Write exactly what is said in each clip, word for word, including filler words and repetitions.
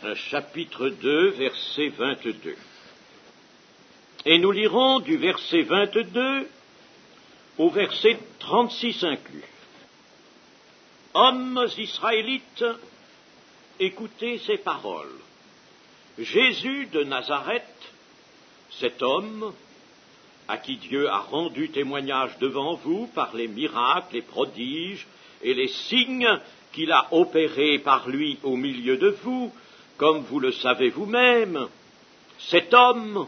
chapitre deux, verset vingt-deux. Et nous lirons du verset vingt-deux au verset trente-six inclus. Hommes israélites, écoutez ces paroles. Jésus de Nazareth, cet homme à qui Dieu a rendu témoignage devant vous par les miracles, les prodiges et les signes qu'il a opérés par lui au milieu de vous, comme vous le savez vous-même, cet homme,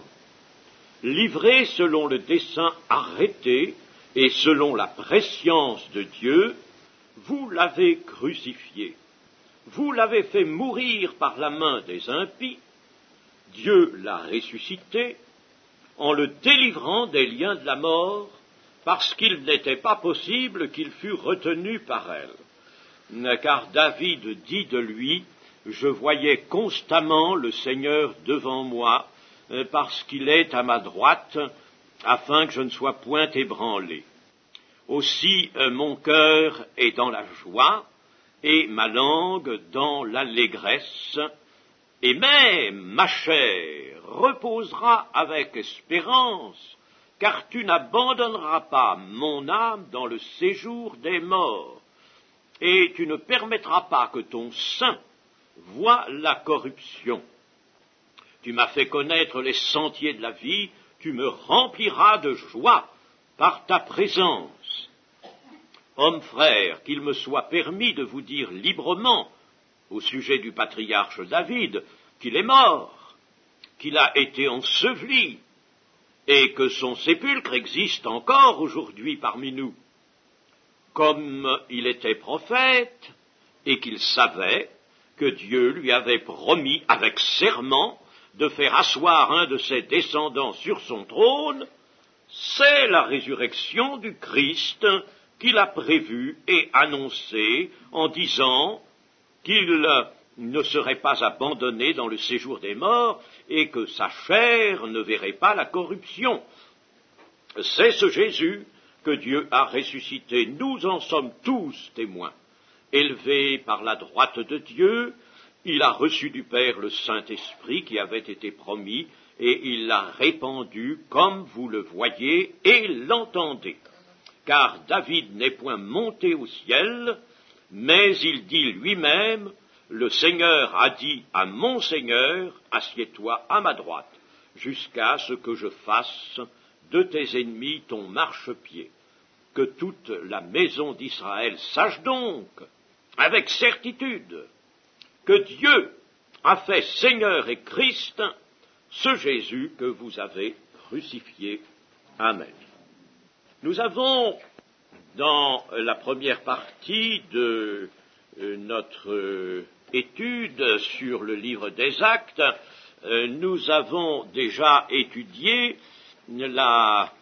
livré selon le dessein arrêté et selon la prescience de Dieu, vous l'avez crucifié. Vous l'avez fait mourir par la main des impies. Dieu l'a ressuscité en le délivrant des liens de la mort, parce qu'il n'était pas possible qu'il fût retenu par elle. Car David dit de lui, « Je voyais constamment le Seigneur devant moi, parce qu'il est à ma droite, afin que je ne sois point ébranlé. Aussi mon cœur est dans la joie, et ma langue dans l'allégresse, et même ma chair reposera avec espérance, car tu n'abandonneras pas mon âme dans le séjour des morts, et tu ne permettras pas que ton sein voie la corruption. Tu m'as fait connaître les sentiers de la vie, tu me rempliras de joie par ta présence. Hommes frères, qu'il me soit permis de vous dire librement, au sujet du patriarche David, qu'il est mort, qu'il a été enseveli, et que son sépulcre existe encore aujourd'hui parmi nous. Comme il était prophète, et qu'il savait que Dieu lui avait promis avec serment de faire asseoir un de ses descendants sur son trône, c'est la résurrection du Christ qu'il a prévue et annoncée en disant qu'il ne serait pas abandonné dans le séjour des morts et que sa chair ne verrait pas la corruption. C'est ce Jésus que Dieu a ressuscité. Nous en sommes tous témoins. Élevé par la droite de Dieu, il a reçu du Père le Saint-Esprit qui avait été promis et il l'a répandu comme vous le voyez et l'entendez. Car David n'est point monté au ciel, mais il dit lui-même, « Le Seigneur a dit à mon Seigneur, assieds-toi à ma droite, jusqu'à ce que je fasse de tes ennemis ton marchepied. » Que toute la maison d'Israël sache donc, avec certitude, que Dieu a fait Seigneur et Christ ce Jésus que vous avez crucifié. Amen. Nous avons, dans la première partie de notre étude sur le livre des Actes, nous avons déjà étudié la,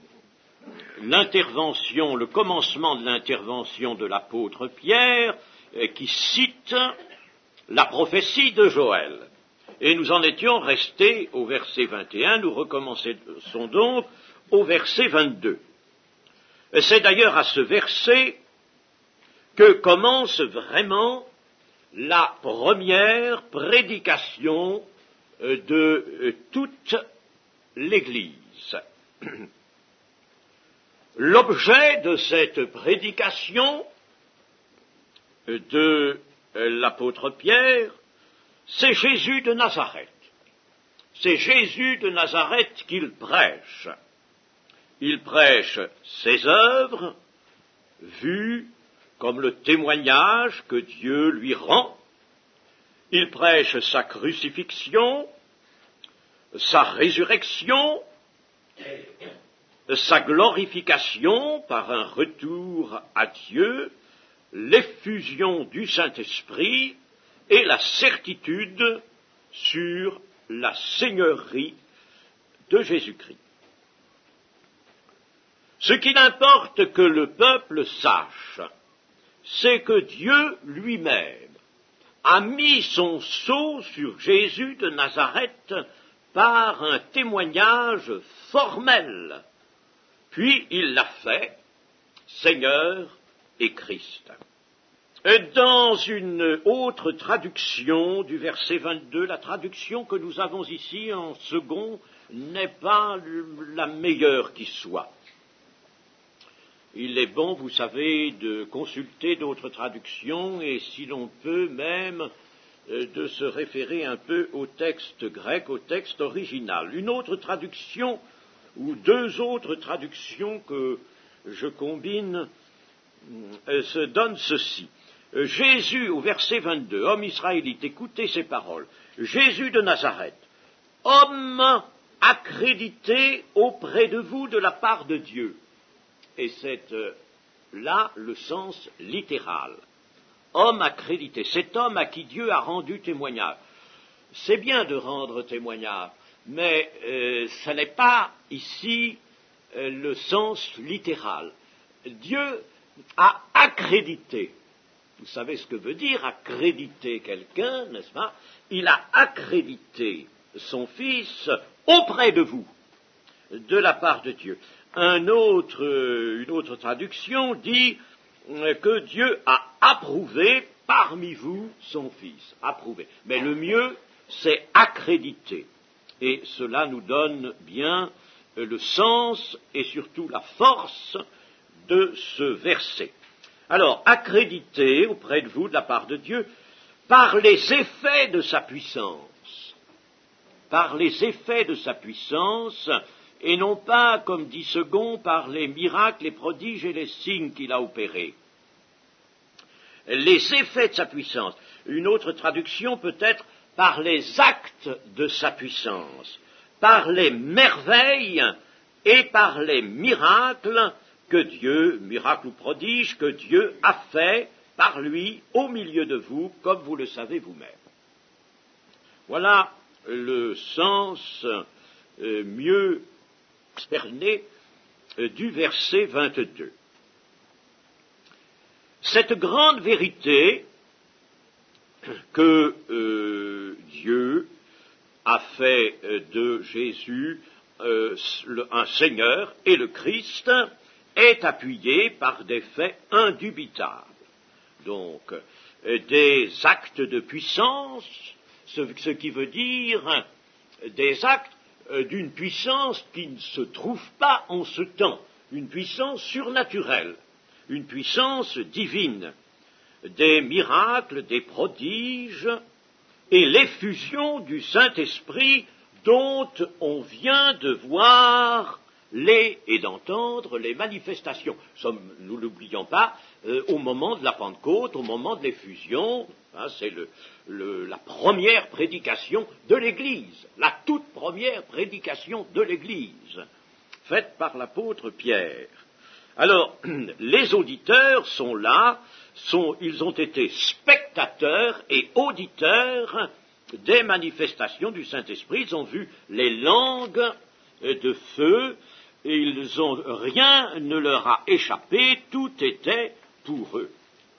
l'intervention, le commencement de l'intervention de l'apôtre Pierre, qui cite la prophétie de Joël. Et nous en étions restés au verset vingt et un, nous recommençons donc au verset vingt-deux. C'est d'ailleurs à ce verset que commence vraiment la première prédication de toute l'Église. L'objet de cette prédication de l'apôtre Pierre, c'est Jésus de Nazareth. C'est Jésus de Nazareth qu'il prêche. Il prêche ses œuvres, vues comme le témoignage que Dieu lui rend. Il prêche sa crucifixion, sa résurrection, sa glorification par un retour à Dieu, l'effusion du Saint-Esprit et la certitude sur la seigneurie de Jésus-Christ. Ce qu'il importe que le peuple sache, c'est que Dieu lui-même a mis son sceau sur Jésus de Nazareth par un témoignage formel, puis il l'a fait Seigneur et Christ. Dans une autre traduction du verset vingt-deux, la traduction que nous avons ici en second n'est pas la meilleure qui soit. Il est bon, vous savez, de consulter d'autres traductions et, si l'on peut même, de se référer un peu au texte grec, au texte original. Une autre traduction, ou deux autres traductions que je combine, se donnent ceci. Jésus, au verset vingt-deux, homme israélite, écoutez ces paroles. Jésus de Nazareth, homme accrédité auprès de vous de la part de Dieu. Et c'est euh, là le sens littéral. Homme accrédité, cet homme à qui Dieu a rendu témoignage. C'est bien de rendre témoignage, mais euh, ce n'est pas ici euh, le sens littéral. Dieu a accrédité. Vous savez ce que veut dire accréditer quelqu'un, n'est-ce pas? Il a accrédité son Fils auprès de vous, de la part de Dieu. Un autre, une autre traduction dit que Dieu a approuvé parmi vous son Fils. Approuvé. Mais le mieux, c'est accréditer. Et cela nous donne bien le sens et surtout la force de ce verset. Alors, accréditer auprès de vous, de la part de Dieu, par les effets de sa puissance. Par les effets de sa puissance, et non pas, comme dit Second, par les miracles, les prodiges et les signes qu'il a opérés. Les effets de sa puissance. Une autre traduction peut être par les actes de sa puissance, par les merveilles et par les miracles que Dieu, miracles ou prodiges, que Dieu a fait par lui au milieu de vous, comme vous le savez vous-même. Voilà le sens euh, mieux cerné euh, du verset vingt-deux. Cette grande vérité que euh, Dieu a fait euh, de Jésus euh, le, un Seigneur et le Christ est appuyée par des faits indubitables. Donc, euh, des actes de puissance, ce, ce qui veut dire des actes euh, d'une puissance qui ne se trouve pas en ce temps, une puissance surnaturelle, une puissance divine, des miracles, des prodiges et l'effusion du Saint-Esprit dont on vient de voir les et d'entendre les manifestations. Nous ne l'oublions pas, euh, au moment de la Pentecôte, au moment de l'effusion, hein, c'est le, le, la première prédication de l'Église, la toute première prédication de l'Église, faite par l'apôtre Pierre. Alors, les auditeurs sont là, sont, ils ont été spectateurs et auditeurs des manifestations du Saint-Esprit, ils ont vu les langues de feu, et ils ont, rien ne leur a échappé, tout était pour eux.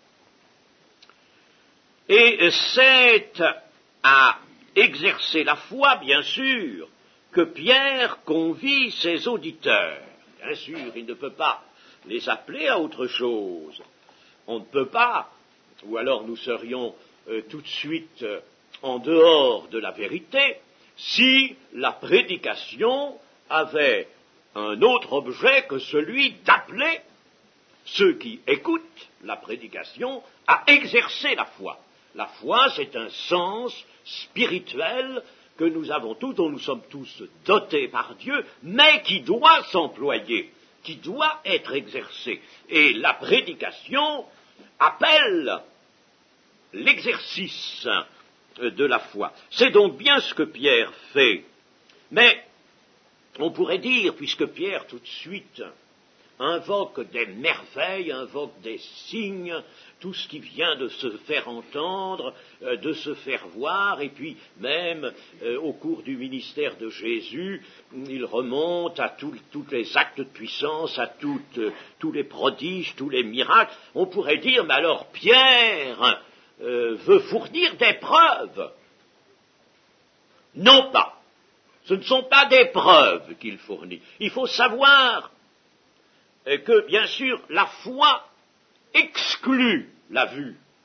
Et c'est à exercer la foi, bien sûr, que Pierre convie ses auditeurs. Bien sûr, il ne peut pas les appeler à autre chose. On ne peut pas, ou alors nous serions euh, tout de suite euh, en dehors de la vérité, si la prédication avait un autre objet que celui d'appeler ceux qui écoutent la prédication à exercer la foi. La foi, c'est un sens spirituel que nous avons tous, dont nous sommes tous dotés par Dieu, mais qui doit s'employer, qui doit être exercé. Et la prédication appelle l'exercice de la foi. C'est donc bien ce que Pierre fait. Mais on pourrait dire, puisque Pierre tout de suite invoque des merveilles, invoque des signes, tout ce qui vient de se faire entendre, euh, de se faire voir, et puis même euh, au cours du ministère de Jésus, il remonte à tous les actes de puissance, à toutes, euh, tous les prodiges, tous les miracles. On pourrait dire, mais alors Pierre euh, veut fournir des preuves. Non pas. Ce ne sont pas des preuves qu'il fournit. Il faut savoir que, bien sûr, la foi exclut la vue.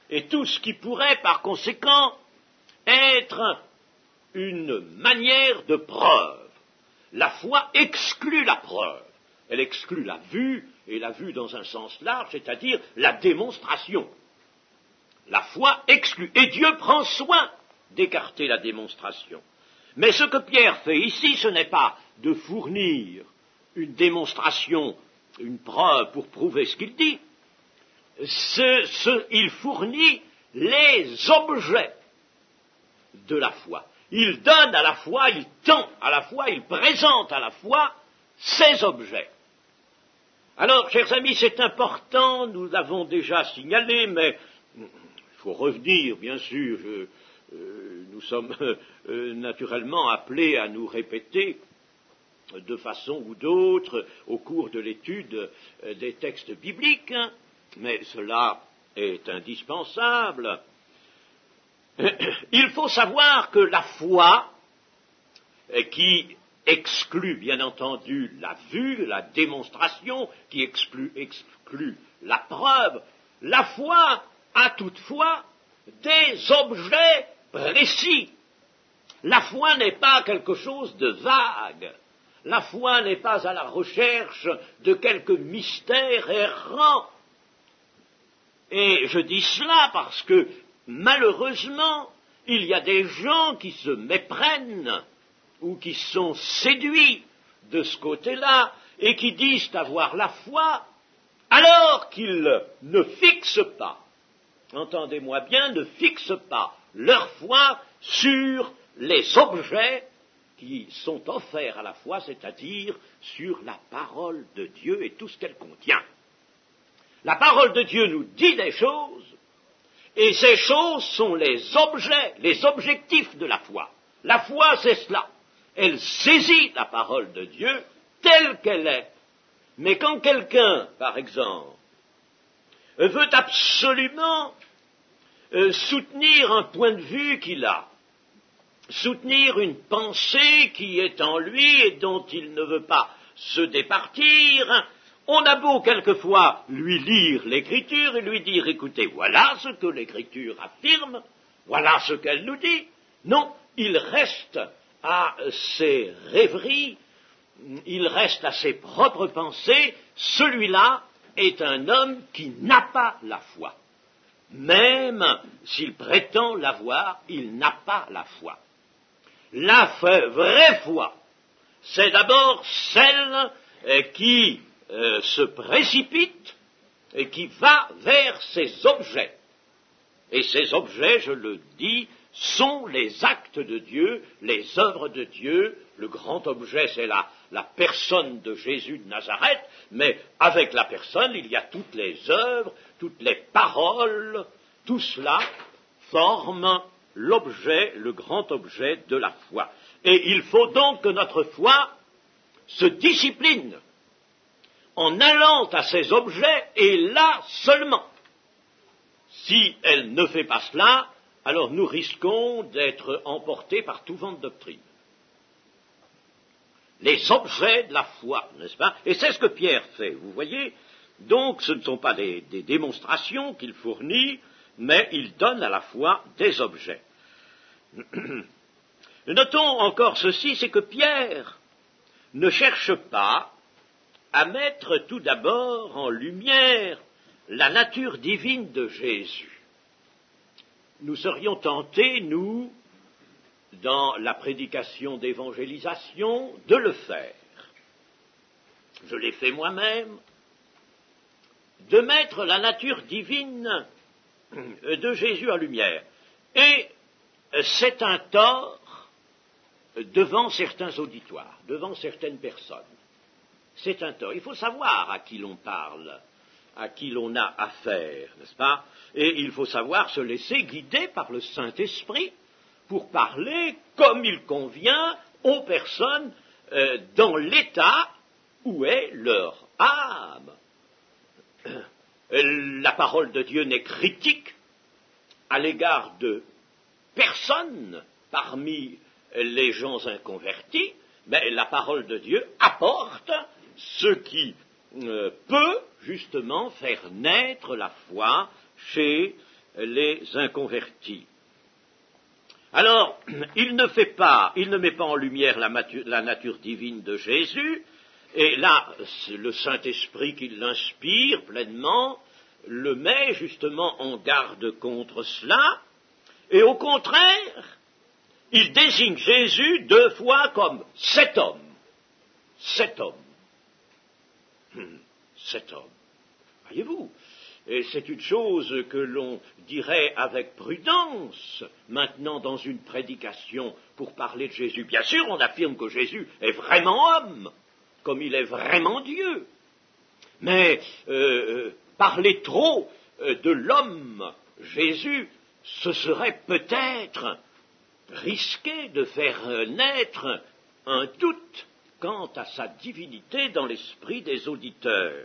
et tout ce qui pourrait par conséquent être une manière de preuve. La foi exclut la preuve. Elle exclut la vue, et la vue dans un sens large, c'est-à-dire la démonstration. La foi exclut, et Dieu prend soin d'écarter la démonstration. Mais ce que Pierre fait ici, ce n'est pas de fournir une démonstration, une preuve pour prouver ce qu'il dit. Ce, ce, il fournit les objets de la foi. Il donne à la foi, il tend à la foi, il présente à la foi ces objets. Alors, chers amis, c'est important, nous l'avons déjà signalé, mais il faut revenir, bien sûr, je, euh, nous sommes euh, naturellement appelés à nous répéter de façon ou d'autre au cours de l'étude euh, des textes bibliques, hein, mais cela est indispensable. Il faut savoir que la foi, qui exclut bien entendu la vue, la démonstration, qui exclut, exclut la preuve, la foi a toutefois des objets précis. La foi n'est pas quelque chose de vague. La foi n'est pas à la recherche de quelque mystère errant. Et je dis cela parce que, malheureusement, il y a des gens qui se méprennent ou qui sont séduits de ce côté-là et qui disent avoir la foi alors qu'ils ne fixent pas, entendez-moi bien, ne fixent pas leur foi sur les objets qui sont offerts à la foi, c'est-à-dire sur la parole de Dieu et tout ce qu'elle contient. La parole de Dieu nous dit des choses, et ces choses sont les objets, les objectifs de la foi. La foi, c'est cela. Elle saisit la parole de Dieu telle qu'elle est. Mais quand quelqu'un, par exemple, veut absolument euh, soutenir un point de vue qu'il a, soutenir une pensée qui est en lui et dont il ne veut pas se départir, on a beau quelquefois lui lire l'Écriture et lui dire, écoutez, voilà ce que l'Écriture affirme, voilà ce qu'elle nous dit. Non, il reste à ses rêveries, il reste à ses propres pensées, celui-là est un homme qui n'a pas la foi. Même s'il prétend l'avoir, il n'a pas la foi. La vraie foi, c'est d'abord celle qui euh, se précipite et qui va vers ses objets. Et ces objets, je le dis, sont les actes de Dieu, les œuvres de Dieu. Le grand objet, c'est la, la personne de Jésus de Nazareth, mais avec la personne, il y a toutes les œuvres, toutes les paroles, tout cela forme l'objet, le grand objet de la foi. Et il faut donc que notre foi se discipline en allant à ces objets, et là seulement. Si elle ne fait pas cela, alors nous risquons d'être emportés par tout vent de doctrine. Les objets de la foi, n'est-ce pas? Et c'est ce que Pierre fait, vous voyez. Donc ce ne sont pas des, des démonstrations qu'il fournit, mais il donne à la foi des objets. Notons encore ceci, c'est que Pierre ne cherche pas à mettre tout d'abord en lumière la nature divine de Jésus. Nous serions tentés, nous, dans la prédication d'évangélisation, de le faire. Je l'ai fait moi-même, de mettre la nature divine de Jésus en lumière. Et c'est un tort devant certains auditoires, devant certaines personnes. C'est un tort. Il faut savoir à qui l'on parle, à qui l'on a affaire, n'est-ce pas? Et il faut savoir se laisser guider par le Saint-Esprit pour parler comme il convient aux personnes euh, dans l'état où est leur âme. La parole de Dieu n'est critique à l'égard de personne parmi les gens inconvertis, mais la parole de Dieu apporte ce qui euh, peut justement faire naître la foi chez les inconvertis. Alors, il ne fait pas, il ne met pas en lumière la, matu- la nature divine de Jésus, et là, c'est le Saint-Esprit qui l'inspire pleinement, le met justement en garde contre cela, et au contraire, il désigne Jésus deux fois comme cet homme. Cet homme. Hum, cet homme. Voyez-vous, et c'est une chose que l'on dirait avec prudence maintenant dans une prédication pour parler de Jésus. Bien sûr, on affirme que Jésus est vraiment homme, comme il est vraiment Dieu. Mais euh, parler trop euh, de l'homme Jésus, ce serait peut-être risquer de faire naître un doute quant à sa divinité dans l'esprit des auditeurs.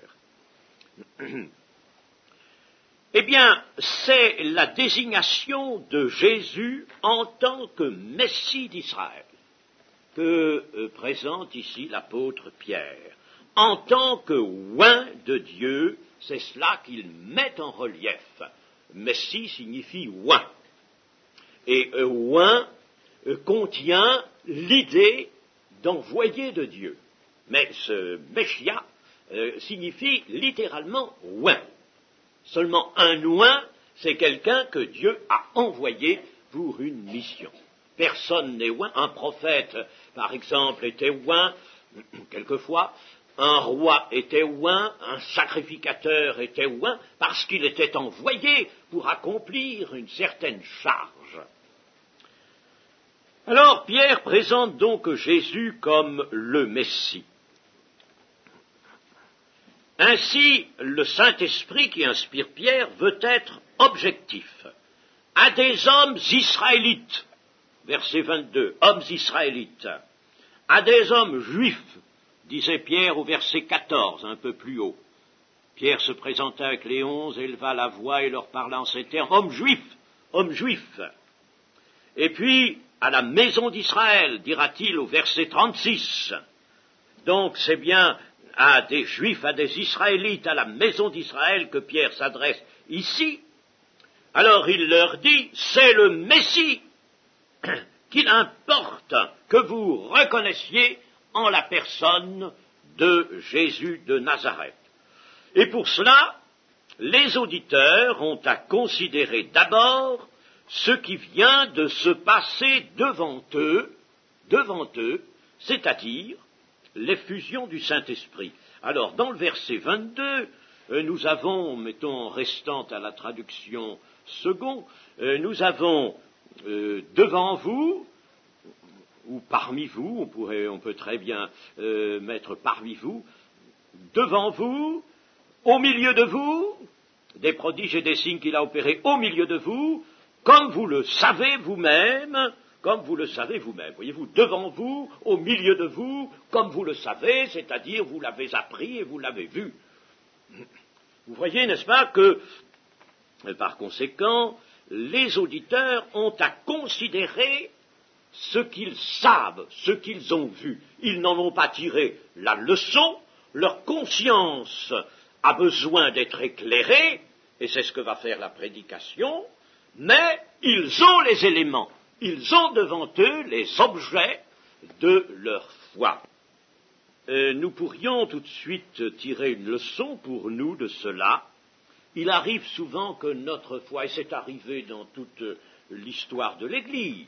Eh bien, c'est la désignation de Jésus en tant que Messie d'Israël que euh, présente ici l'apôtre Pierre. En tant que oint de Dieu, c'est cela qu'il met en relief. Messie signifie oint. Et euh, oint euh, contient l'idée d'envoyé de Dieu. Mais ce Messia euh, signifie littéralement oint. Seulement un oint, c'est quelqu'un que Dieu a envoyé pour une mission. Personne n'est oint. Un prophète, par exemple, était oint, quelquefois. Un roi était oint, un sacrificateur était oint, parce qu'il était envoyé pour accomplir une certaine charge. Alors, Pierre présente donc Jésus comme le Messie. Ainsi, le Saint-Esprit qui inspire Pierre veut être objectif. À des hommes israélites, verset vingt-deux, hommes israélites, à des hommes juifs, disait Pierre au verset quatorze, un peu plus haut. Pierre se présenta avec les onze, éleva la voix et leur parla en ces termes, hommes juifs, hommes juifs. Et puis, à la maison d'Israël, dira-t-il au verset trente-six. Donc, c'est bien à des Juifs, à des Israélites, à la maison d'Israël que Pierre s'adresse ici. Alors il leur dit, c'est le Messie qu'il importe que vous reconnaissiez en la personne de Jésus de Nazareth. Et pour cela, les auditeurs ont à considérer d'abord ce qui vient de se passer devant eux, devant eux, c'est-à-dire l'effusion du Saint-Esprit. Alors, dans le verset vingt-deux, euh, nous avons, mettons, en restant à la traduction second, euh, nous avons euh, devant vous, ou parmi vous, on pourrait, on peut très bien euh, mettre parmi vous, devant vous, au milieu de vous, des prodiges et des signes qu'il a opérés au milieu de vous, comme vous le savez vous-même, comme vous le savez vous-même. Voyez-vous, devant vous, au milieu de vous, comme vous le savez, c'est-à-dire vous l'avez appris et vous l'avez vu. Vous voyez, n'est-ce pas, que, par conséquent, les auditeurs ont à considérer ce qu'ils savent, ce qu'ils ont vu. Ils n'en ont pas tiré la leçon, leur conscience a besoin d'être éclairée, et c'est ce que va faire la prédication, mais ils ont les éléments. Ils ont devant eux les objets de leur foi. Euh, nous pourrions tout de suite tirer une leçon pour nous de cela. Il arrive souvent que notre foi, et c'est arrivé dans toute l'histoire de l'Église,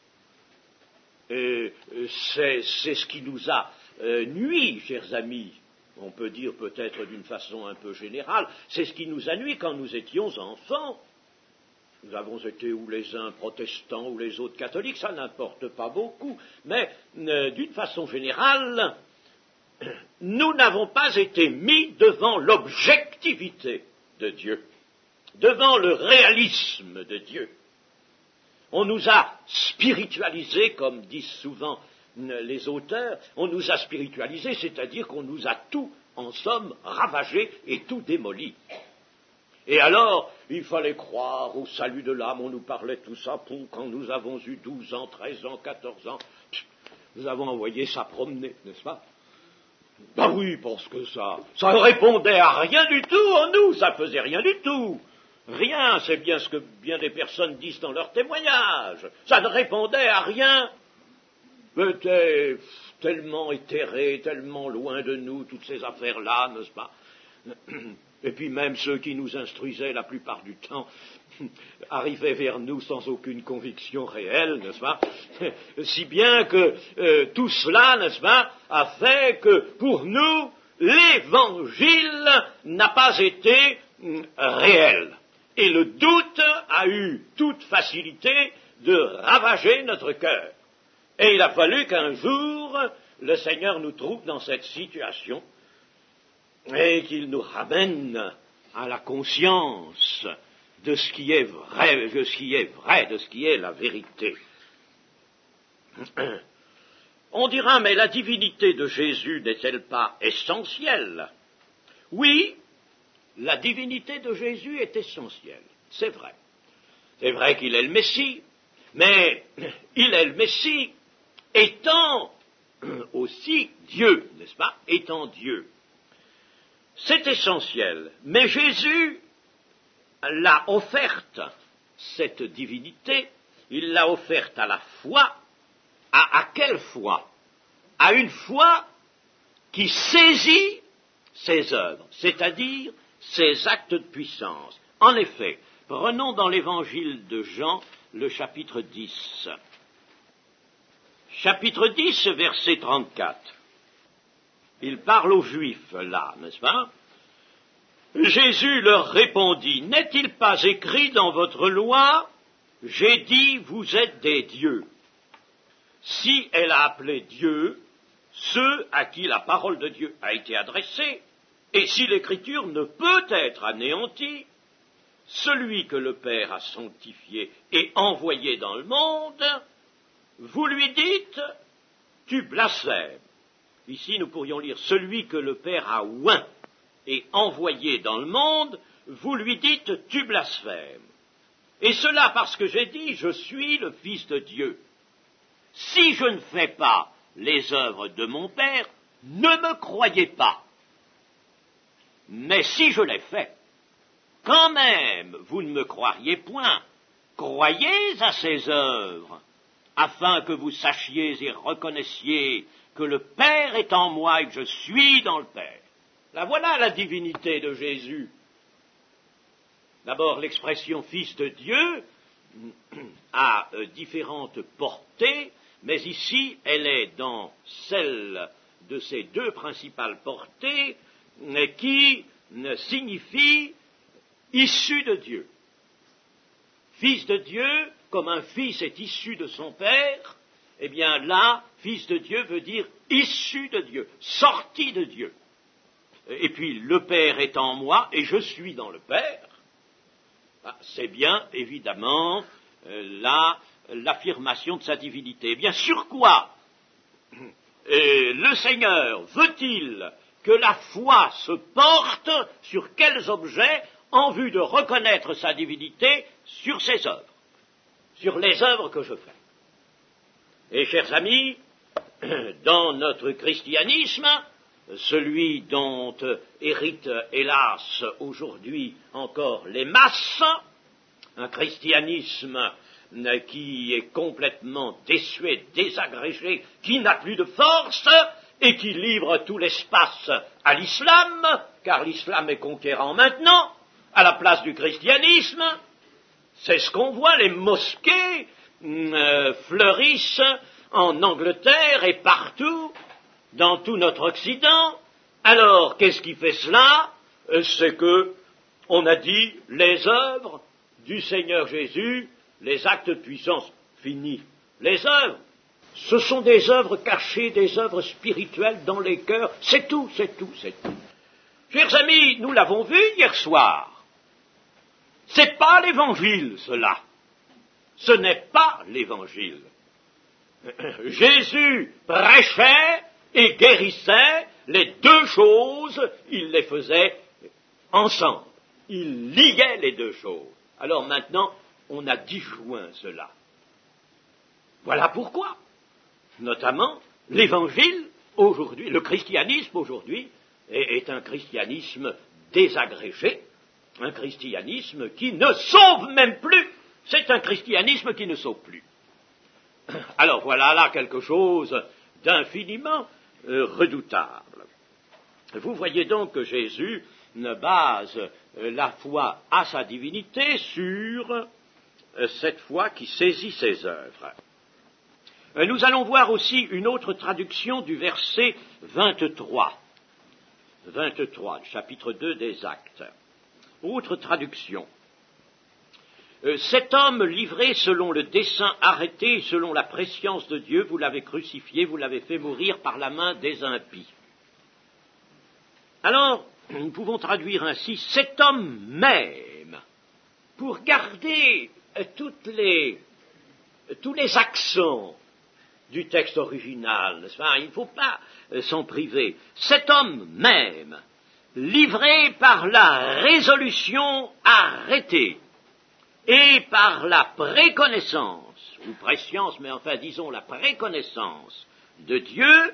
euh, c'est, c'est ce qui nous a euh, nui, chers amis, on peut dire peut-être d'une façon un peu générale, c'est ce qui nous a nui quand nous étions enfants. Nous avons été ou les uns protestants ou les autres catholiques, ça n'importe pas beaucoup, mais euh, d'une façon générale, nous n'avons pas été mis devant l'objectivité de Dieu, devant le réalisme de Dieu. On nous a spiritualisés, comme disent souvent les auteurs, on nous a spiritualisés, c'est-à-dire qu'on nous a tout, en somme, ravagé et tout démoli. Et alors, il fallait croire au salut de l'âme, on nous parlait tout ça pour quand nous avons eu douze ans, treize ans, quatorze ans, nous avons envoyé ça promener, n'est-ce pas? Ben oui, parce que ça, ça répondait à rien du tout en nous, ça faisait rien du tout. Rien, c'est bien ce que bien des personnes disent dans leurs témoignages. Ça ne répondait à rien. C'était tellement éthéré, tellement loin de nous, toutes ces affaires-là, n'est-ce pas? Et puis même ceux qui nous instruisaient la plupart du temps arrivaient vers nous sans aucune conviction réelle, n'est-ce pas? Si bien que euh, tout cela, n'est-ce pas, a fait que pour nous, l'Évangile n'a pas été euh, réel. Et le doute a eu toute facilité de ravager notre cœur. Et il a fallu qu'un jour, le Seigneur nous trouve dans cette situation et qu'il nous ramène à la conscience de ce qui est vrai, de ce qui est vrai, de ce qui est la vérité. On dira, mais la divinité de Jésus n'est-elle pas essentielle? Oui, la divinité de Jésus est essentielle, c'est vrai. C'est vrai qu'il est le Messie, mais il est le Messie étant aussi Dieu, n'est-ce pas? Étant Dieu. C'est essentiel, mais Jésus l'a offerte, cette divinité, il l'a offerte à la foi. À, à quelle foi? À une foi qui saisit ses œuvres, c'est-à-dire ses actes de puissance. En effet, prenons dans l'évangile de Jean le chapitre dix. Chapitre dix, verset trente-quatre. Il parle aux Juifs, là, n'est-ce pas? Jésus leur répondit, « N'est-il pas écrit dans votre loi, j'ai dit, vous êtes des dieux ?» Si elle a appelé Dieu ceux à qui la parole de Dieu a été adressée, et si l'Écriture ne peut être anéantie, celui que le Père a sanctifié et envoyé dans le monde, vous lui dites, tu blasphèmes. Ici, nous pourrions lire, celui que le Père a oint et envoyé dans le monde, vous lui dites, tu blasphèmes. Et cela parce que j'ai dit, je suis le Fils de Dieu. Si je ne fais pas les œuvres de mon Père, ne me croyez pas. Mais si je les fais, quand même, vous ne me croiriez point. Croyez à ces œuvres, afin que vous sachiez et reconnaissiez que le Père est en moi et que je suis dans le Père. Là, voilà la divinité de Jésus. D'abord, l'expression Fils de Dieu a euh, différentes portées, mais ici, elle est dans celle de ces deux principales portées euh, qui euh, signifient issu de Dieu. Fils de Dieu, comme un fils est issu de son père, eh bien là, Fils de Dieu veut dire issu de Dieu, sorti de Dieu. Et puis, le Père est en moi et je suis dans le Père. C'est bien, évidemment, euh, là, l'affirmation de sa divinité. Eh bien, sur quoi euh, le Seigneur veut-il que la foi se porte sur quels objets en vue de reconnaître sa divinité sur ses œuvres, sur les œuvres que je fais. Et, chers amis, dans notre christianisme, celui dont héritent, hélas, aujourd'hui encore les masses, un christianisme qui est complètement désuet, désagrégé, qui n'a plus de force et qui livre tout l'espace à l'islam, car l'islam est conquérant maintenant, à la place du christianisme. C'est ce qu'on voit, les mosquées euh, fleurissent en Angleterre et partout, dans tout notre Occident. Alors, qu'est-ce qui fait cela? C'est que on a dit les œuvres du Seigneur Jésus, les actes de puissance, fini. Les œuvres, ce sont des œuvres cachées, des œuvres spirituelles dans les cœurs, c'est tout, c'est tout, c'est tout. Chers amis, nous l'avons vu hier soir. C'est pas l'évangile, cela. Ce n'est pas l'évangile. Jésus prêchait et guérissait, les deux choses, il les faisait ensemble. Il liait les deux choses. Alors maintenant, on a disjoint cela. Voilà pourquoi, notamment, l'évangile aujourd'hui, le christianisme aujourd'hui, est, est un christianisme désagrégé, un christianisme qui ne sauve même plus. C'est un christianisme qui ne sauve plus. Alors voilà là quelque chose d'infiniment euh, redoutable. Vous voyez donc que Jésus ne base euh, la foi à sa divinité sur euh, cette foi qui saisit ses œuvres. Euh, nous allons voir aussi une autre traduction du verset vingt-trois. vingt-trois, du chapitre deux des Actes. Autre traduction. Euh, cet homme livré selon le dessein arrêté, selon la prescience de Dieu, vous l'avez crucifié, vous l'avez fait mourir par la main des impies. Alors, nous pouvons traduire ainsi, cet homme même, pour garder euh, toutes les, euh, tous les accents du texte original, n'est-ce pas? Il ne faut pas euh, s'en priver. Cet homme même, livré par la résolution arrêtée, et par la préconnaissance, ou prescience, mais enfin disons la préconnaissance de Dieu,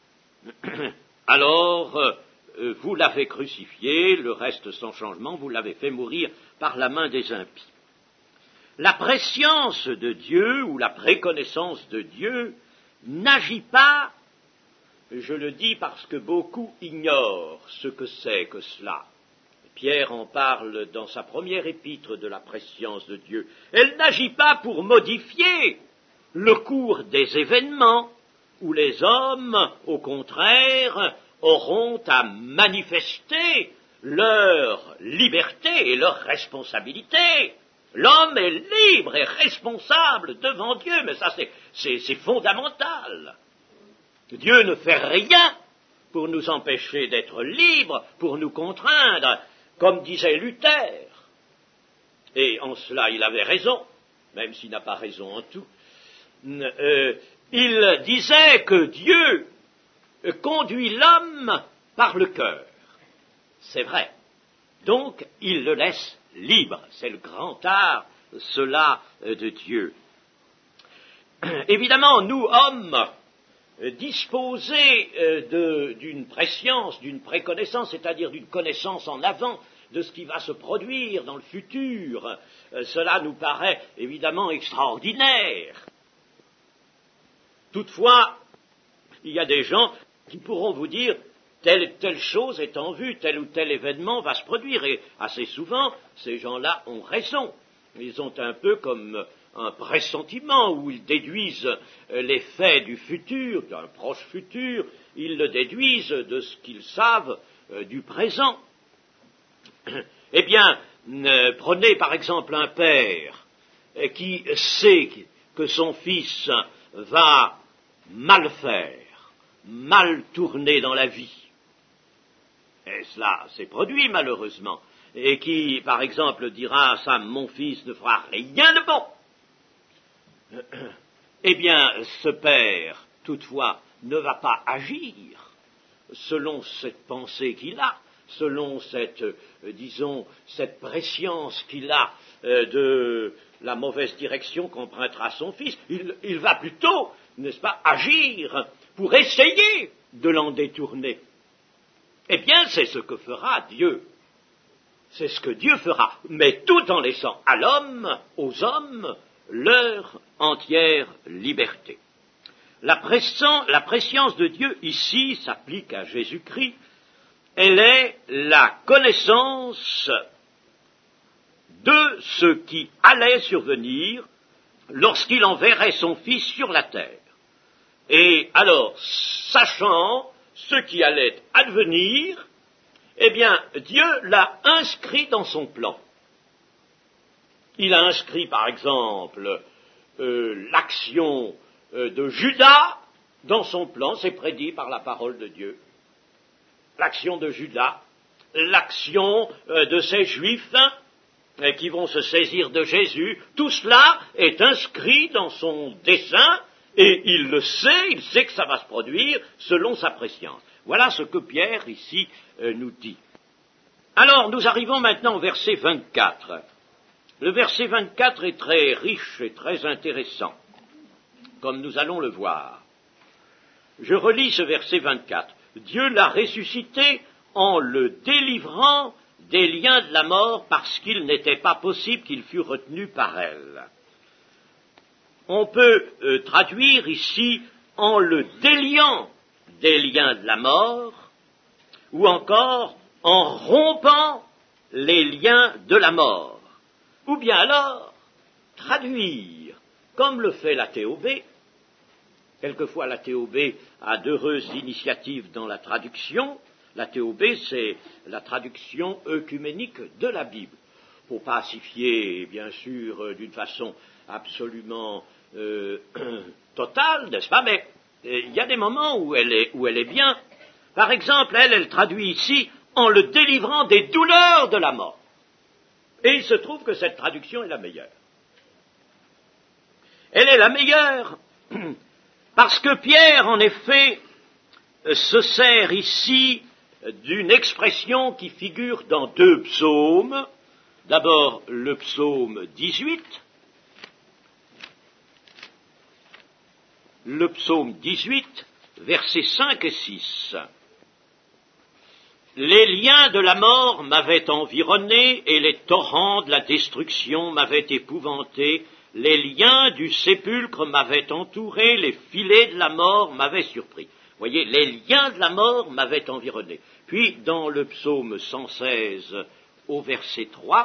alors euh, vous l'avez crucifié, le reste sans changement, vous l'avez fait mourir par la main des impies. La prescience de Dieu, ou la préconnaissance de Dieu, n'agit pas, je le dis parce que beaucoup ignorent ce que c'est que cela. Pierre en parle dans sa première épître de la prescience de Dieu. Elle n'agit pas pour modifier le cours des événements, où les hommes, au contraire, auront à manifester leur liberté et leur responsabilité. L'homme est libre et responsable devant Dieu, mais ça c'est, c'est, c'est fondamental. Dieu ne fait rien pour nous empêcher d'être libres, pour nous contraindre, comme disait Luther, et en cela il avait raison, même s'il n'a pas raison en tout, euh, il disait que Dieu conduit l'homme par le cœur. C'est vrai. Donc il le laisse libre. C'est le grand art, cela, de Dieu. Évidemment, nous, hommes, disposés de, d'une prescience, d'une préconnaissance, c'est-à-dire d'une connaissance en avant de ce qui va se produire dans le futur, euh, cela nous paraît évidemment extraordinaire. Toutefois, il y a des gens qui pourront vous dire telle telle chose est en vue, tel ou tel événement va se produire, et assez souvent, ces gens-là ont raison. Ils ont un peu comme un pressentiment où ils déduisent les faits du futur, d'un proche futur, ils le déduisent de ce qu'ils savent euh, du présent. Eh bien, euh, prenez par exemple un père euh, qui sait que son fils va mal faire, mal tourner dans la vie. Et cela s'est produit malheureusement. Et qui, par exemple, dira « ça, mon fils ne fera rien de bon ». Eh bien, ce père, toutefois, ne va pas agir selon cette pensée qu'il a, selon cette, euh, disons, cette prescience qu'il a euh, de la mauvaise direction qu'empruntera son fils. Il, il va plutôt, n'est-ce pas, agir pour essayer de l'en détourner. Eh bien, c'est ce que fera Dieu. C'est ce que Dieu fera, mais tout en laissant à l'homme, aux hommes, leur entière liberté. La, pression, la prescience de Dieu ici s'applique à Jésus-Christ. Elle est la connaissance de ce qui allait survenir lorsqu'il enverrait son Fils sur la terre. Et alors, sachant ce qui allait advenir, eh bien, Dieu l'a inscrit dans son plan. Il a inscrit, par exemple, euh, l'action euh, de Judas dans son plan, c'est prédit par la parole de Dieu. L'action de Judas, l'action euh, de ces Juifs euh, qui vont se saisir de Jésus, tout cela est inscrit dans son dessein, et il le sait, il sait que ça va se produire selon sa prescience. Voilà ce que Pierre ici euh, nous dit. Alors, nous arrivons maintenant au verset vingt-quatre. Le verset vingt-quatre est très riche et très intéressant, comme nous allons le voir. Je relis ce verset vingt-quatre. Dieu l'a ressuscité en le délivrant des liens de la mort parce qu'il n'était pas possible qu'il fût retenu par elle. On peut euh, traduire ici en le déliant des liens de la mort, ou encore en rompant les liens de la mort, ou bien alors traduire, comme le fait la Théobée. Quelquefois la Théobée a d'heureuses initiatives dans la traduction. La Théobée, c'est la traduction œcuménique de la Bible. Il ne faut pas s'y fier, bien sûr, d'une façon absolument euh, totale, n'est-ce pas, mais il y a des moments où elle est, où elle est bien. Par exemple, elle, elle traduit ici en le délivrant des douleurs de la mort. Et il se trouve que cette traduction est la meilleure. Elle est la meilleure parce que Pierre, en effet, se sert ici d'une expression qui figure dans deux psaumes. D'abord, le psaume dix-huit. Le psaume dix-huit, versets cinq et six. Les liens de la mort m'avaient environné et les torrents de la destruction m'avaient épouvanté. Les liens du sépulcre m'avaient entouré, les filets de la mort m'avaient surpris. Vous voyez, les liens de la mort m'avaient environné. Puis, dans le psaume cent seize, au verset trois,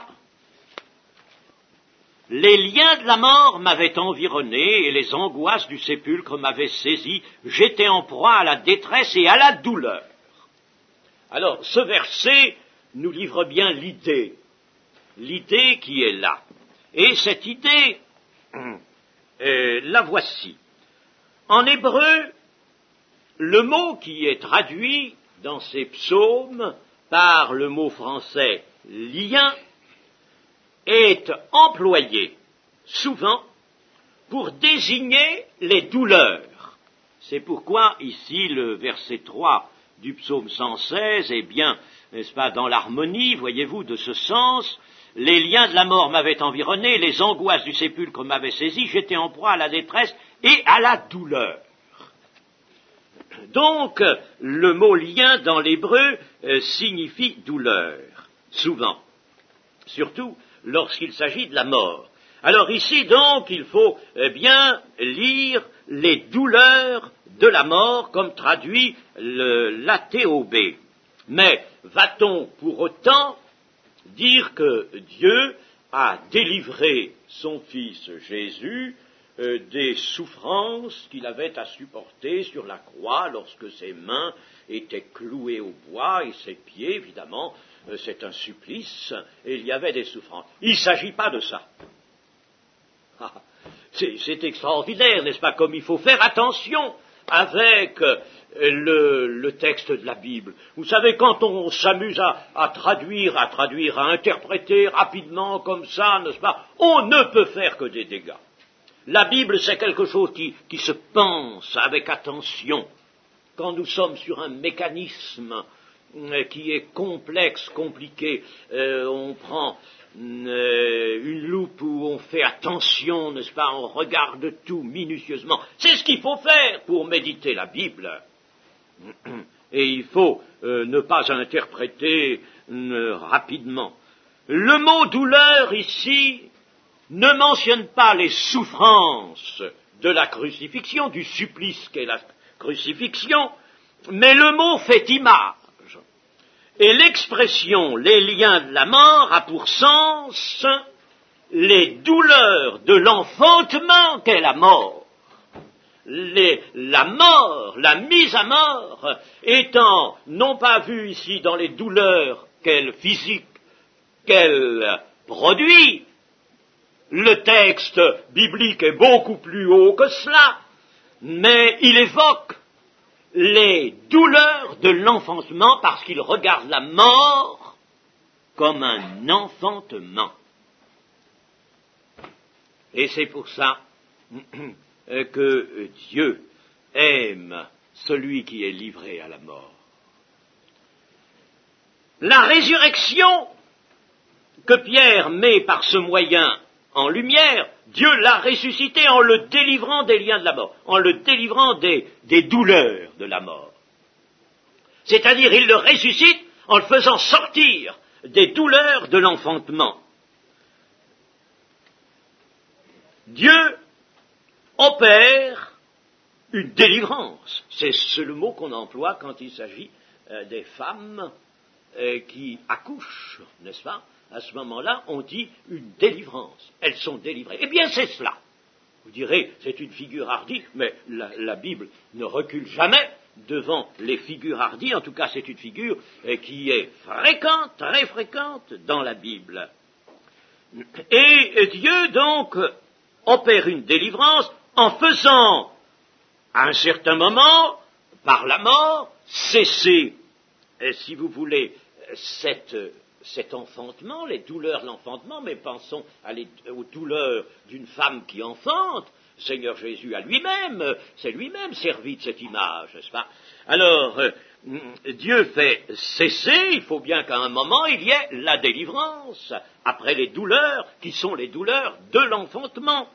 les liens de la mort m'avaient environné et les angoisses du sépulcre m'avaient saisi. J'étais en proie à la détresse et à la douleur. Alors, ce verset nous livre bien l'idée, l'idée qui est là. Et cette idée, euh, la voici. En hébreu, le mot qui est traduit dans ces psaumes par le mot français « lien » est employé souvent pour désigner les douleurs. C'est pourquoi ici le verset trois du psaume cent seize est bien, n'est-ce pas, dans l'harmonie, voyez-vous, de ce sens. Les liens de la mort m'avaient environné, les angoisses du sépulcre m'avaient saisi, j'étais en proie à la détresse et à la douleur. Donc, le mot lien dans l'hébreu euh, signifie douleur, souvent, surtout lorsqu'il s'agit de la mort. Alors ici, donc, il faut eh bien lire les douleurs de la mort, comme traduit le, la Théobée. Mais va-t-on pour autant dire que Dieu a délivré son Fils Jésus euh, des souffrances qu'il avait à supporter sur la croix lorsque ses mains étaient clouées au bois et ses pieds, évidemment, euh, c'est un supplice, et il y avait des souffrances. Il ne s'agit pas de ça. Ah, c'est, c'est extraordinaire, n'est-ce pas, comme il faut faire attention avec euh, le, le texte de la Bible. Vous savez, quand on s'amuse à, à traduire, à traduire, à interpréter rapidement comme ça, n'est-ce pas, on ne peut faire que des dégâts. La Bible, c'est quelque chose qui, qui se pense avec attention. Quand nous sommes sur un mécanisme euh, qui est complexe, compliqué, euh, on prend euh, une loupe où on fait attention, n'est-ce pas, on regarde tout minutieusement. C'est ce qu'il faut faire pour méditer la Bible. Et il faut euh, ne pas interpréter euh, rapidement. Le mot douleur ici ne mentionne pas les souffrances de la crucifixion, du supplice qu'est la crucifixion, mais le mot fait image. Et l'expression « les liens de la mort » a pour sens les douleurs de l'enfantement qu'est la mort. Les, la mort, la mise à mort, étant non pas vue ici dans les douleurs qu'elle physique, qu'elle produit. Le texte biblique est beaucoup plus haut que cela, mais il évoque les douleurs de l'enfantement parce qu'il regarde la mort comme un enfantement. Et c'est pour ça que Dieu aime celui qui est livré à la mort. La résurrection que Pierre met par ce moyen en lumière, Dieu l'a ressuscité en le délivrant des liens de la mort, en le délivrant des, des douleurs de la mort. C'est-à-dire, il le ressuscite en le faisant sortir des douleurs de l'enfantement. Dieu opère une délivrance. C'est, c'est le mot qu'on emploie quand il s'agit euh, des femmes euh, qui accouchent, n'est-ce pas? À ce moment-là, on dit une délivrance. Elles sont délivrées. Eh bien, c'est cela. Vous direz, c'est une figure hardie, mais la, la Bible ne recule jamais devant les figures hardies. En tout cas, c'est une figure euh, qui est fréquente, très fréquente dans la Bible. Et euh, Dieu, donc, euh, opère une délivrance en faisant, à un certain moment, par la mort, cesser, euh, si vous voulez, cette... Euh, cet enfantement, les douleurs de l'enfantement, mais pensons à les, aux douleurs d'une femme qui enfante. Seigneur Jésus à lui-même, c'est lui-même servi de cette image, n'est-ce pas? Alors, euh, Dieu fait cesser, il faut bien qu'à un moment il y ait la délivrance, après les douleurs qui sont les douleurs de l'enfantement.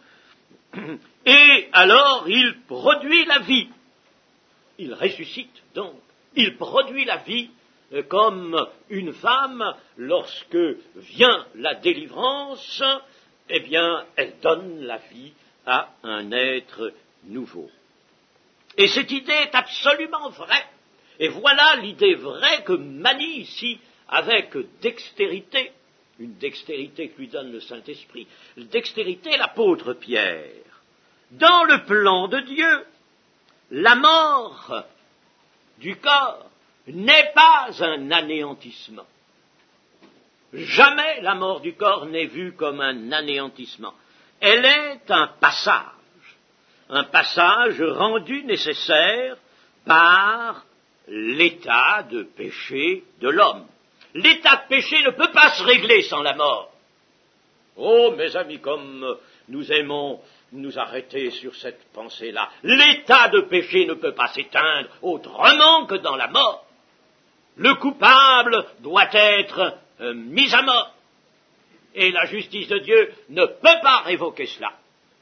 Et alors il produit la vie, il ressuscite donc, il produit la vie, comme une femme, lorsque vient la délivrance, eh bien, elle donne la vie à un être nouveau. Et cette idée est absolument vraie. Et voilà l'idée vraie que manie ici, avec dextérité, une dextérité que lui donne le Saint-Esprit, dextérité l'apôtre Pierre. Dans le plan de Dieu, la mort du corps n'est pas un anéantissement. Jamais la mort du corps n'est vue comme un anéantissement. Elle est un passage, un passage rendu nécessaire par l'état de péché de l'homme. L'état de péché ne peut pas se régler sans la mort. Oh, mes amis, comme nous aimons nous arrêter sur cette pensée-là, l'état de péché ne peut pas s'éteindre autrement que dans la mort. Le coupable doit être euh, mis à mort. Et la justice de Dieu ne peut pas révoquer cela.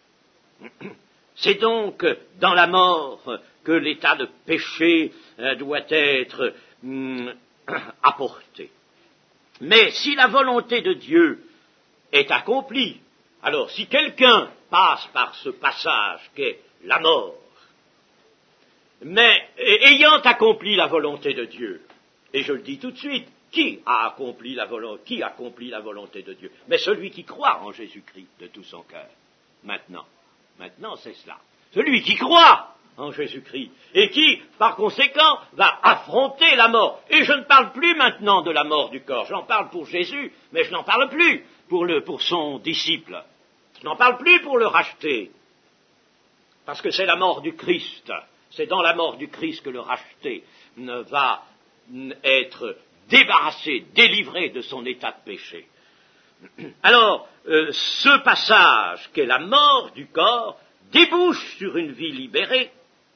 C'est donc dans la mort que l'état de péché euh, doit être hum, apporté. Mais si la volonté de Dieu est accomplie, alors si quelqu'un passe par ce passage qu'est la mort, mais ayant accompli la volonté de Dieu, et je le dis tout de suite, qui a accompli la volonté, qui accomplit la volonté de Dieu? Mais celui qui croit en Jésus-Christ de tout son cœur. Maintenant, maintenant c'est cela. Celui qui croit en Jésus-Christ et qui, par conséquent, va affronter la mort. Et je ne parle plus maintenant de la mort du corps. J'en parle pour Jésus, mais je n'en parle plus pour, le, pour son disciple. Je n'en parle plus pour le racheter. Parce que c'est la mort du Christ. C'est dans la mort du Christ que le racheté va être débarrassé, délivré de son état de péché. Alors, euh, ce passage qu'est la mort du corps débouche sur une vie libérée.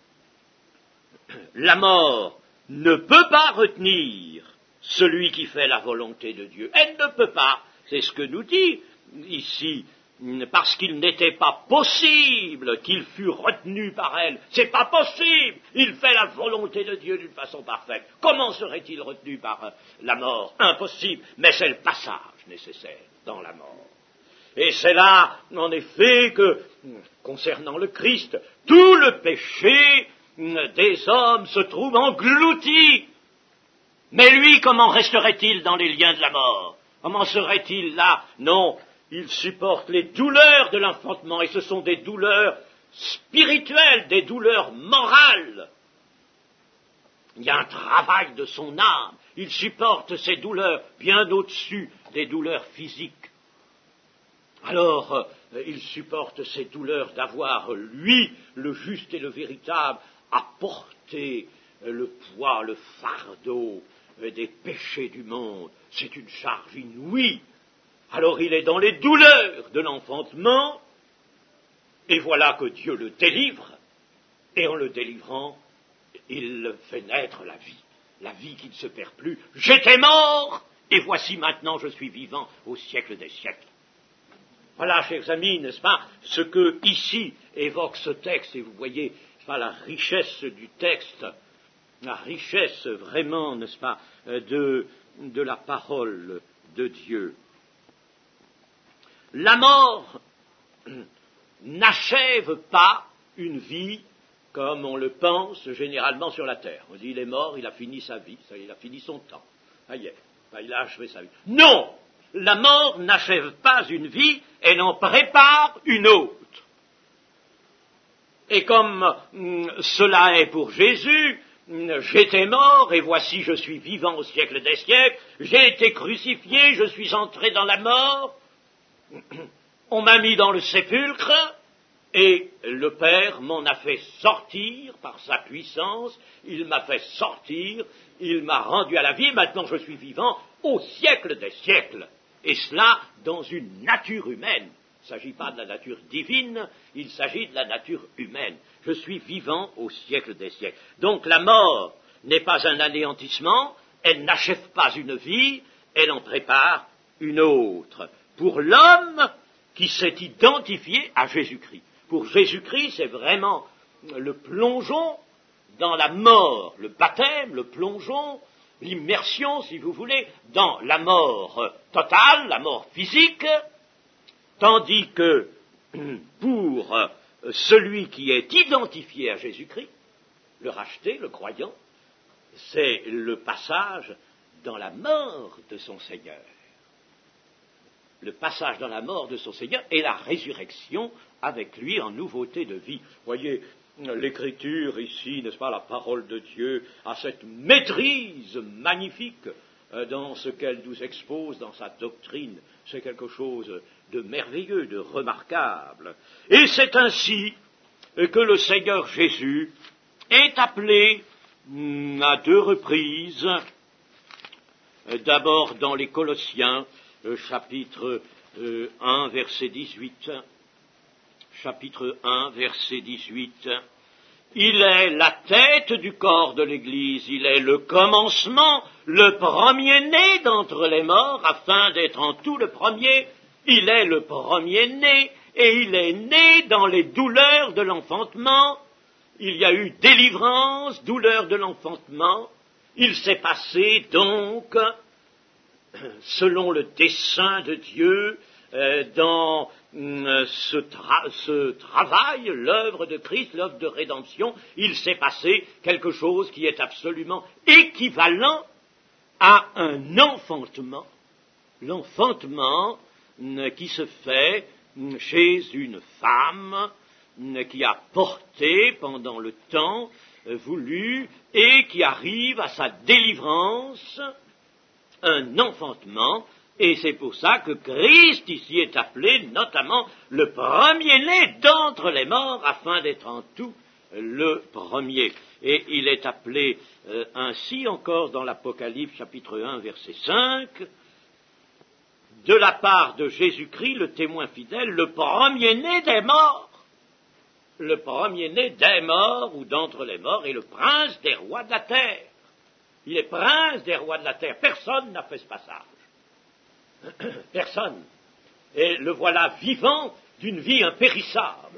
La mort ne peut pas retenir celui qui fait la volonté de Dieu. Elle ne peut pas. C'est ce que nous dit ici, parce qu'il n'était pas possible qu'il fût retenu par elle. C'est pas possible. Il fait la volonté de Dieu d'une façon parfaite. Comment serait-il retenu par la mort? Impossible. Mais c'est le passage nécessaire dans la mort. Et c'est là, en effet, que, concernant le Christ, tout le péché des hommes se trouve englouti. Mais lui, comment resterait-il dans les liens de la mort? Comment serait-il là? Non, il supporte les douleurs de l'enfantement, et ce sont des douleurs spirituelles, des douleurs morales. Il y a un travail de son âme. Il supporte ces douleurs bien au-dessus des douleurs physiques. Alors, euh, il supporte ces douleurs d'avoir, lui, le juste et le véritable, à porter euh, le poids, le fardeau euh, des péchés du monde. C'est une charge inouïe. Alors il est dans les douleurs de l'enfantement, et voilà que Dieu le délivre, et en le délivrant, il fait naître la vie, la vie qui ne se perd plus. J'étais mort, et voici maintenant je suis vivant au siècle des siècles. Voilà, chers amis, n'est-ce pas, ce que ici évoque ce texte, et vous voyez, n'est-ce pas, la richesse du texte, la richesse vraiment, n'est-ce pas, de, de la parole de Dieu. La mort n'achève pas une vie comme on le pense généralement sur la terre. On dit il est mort, il a fini sa vie, ça, il a fini son temps. Ça y est, il a achevé sa vie. Non, la mort n'achève pas une vie, elle en prépare une autre. Et comme hum, cela est pour Jésus, hum, j'étais mort et voici je suis vivant au siècle des siècles, j'ai été crucifié, je suis entré dans la mort, on m'a mis dans le sépulcre, et le Père m'en a fait sortir par sa puissance, il m'a fait sortir, il m'a rendu à la vie, maintenant je suis vivant au siècle des siècles, et cela dans une nature humaine. Il ne s'agit pas de la nature divine, il s'agit de la nature humaine. Je suis vivant au siècle des siècles. Donc la mort n'est pas un anéantissement, elle n'achève pas une vie, elle en prépare une autre. Pour l'homme qui s'est identifié à Jésus-Christ. Pour Jésus-Christ, c'est vraiment le plongeon dans la mort, le baptême, le plongeon, l'immersion, si vous voulez, dans la mort totale, la mort physique, tandis que pour celui qui est identifié à Jésus-Christ, le racheté, le croyant, c'est le passage dans la mort de son Seigneur. Le passage dans la mort de son Seigneur et la résurrection avec lui en nouveauté de vie. Voyez, l'Écriture ici, n'est-ce pas, la parole de Dieu, a cette maîtrise magnifique dans ce qu'elle nous expose, dans sa doctrine. C'est quelque chose de merveilleux, de remarquable. Et c'est ainsi que le Seigneur Jésus est appelé à deux reprises, d'abord dans les Colossiens, chapitre un, verset dix-huit, chapitre un, verset dix-huit, il est la tête du corps de l'Église, il est le commencement, le premier-né d'entre les morts, afin d'être en tout le premier, il est le premier-né, et il est né dans les douleurs de l'enfantement, il y a eu délivrance, douleur de l'enfantement, il s'est passé donc, selon le dessein de Dieu, euh, dans euh, ce, tra- ce travail, l'œuvre de Christ, l'œuvre de rédemption, il s'est passé quelque chose qui est absolument équivalent à un enfantement, l'enfantement euh, qui se fait euh, chez une femme euh, qui a porté pendant le temps euh, voulu et qui arrive à sa délivrance, un enfantement, et c'est pour ça que Christ ici est appelé notamment le premier-né d'entre les morts, afin d'être en tout le premier. Et il est appelé euh, ainsi encore dans l'Apocalypse chapitre un, verset cinq, de la part de Jésus-Christ, le témoin fidèle, le premier-né des morts, le premier-né des morts ou d'entre les morts, et le prince des rois de la terre. Il est prince des rois de la terre. Personne n'a fait ce passage. Personne. Et le voilà vivant d'une vie impérissable.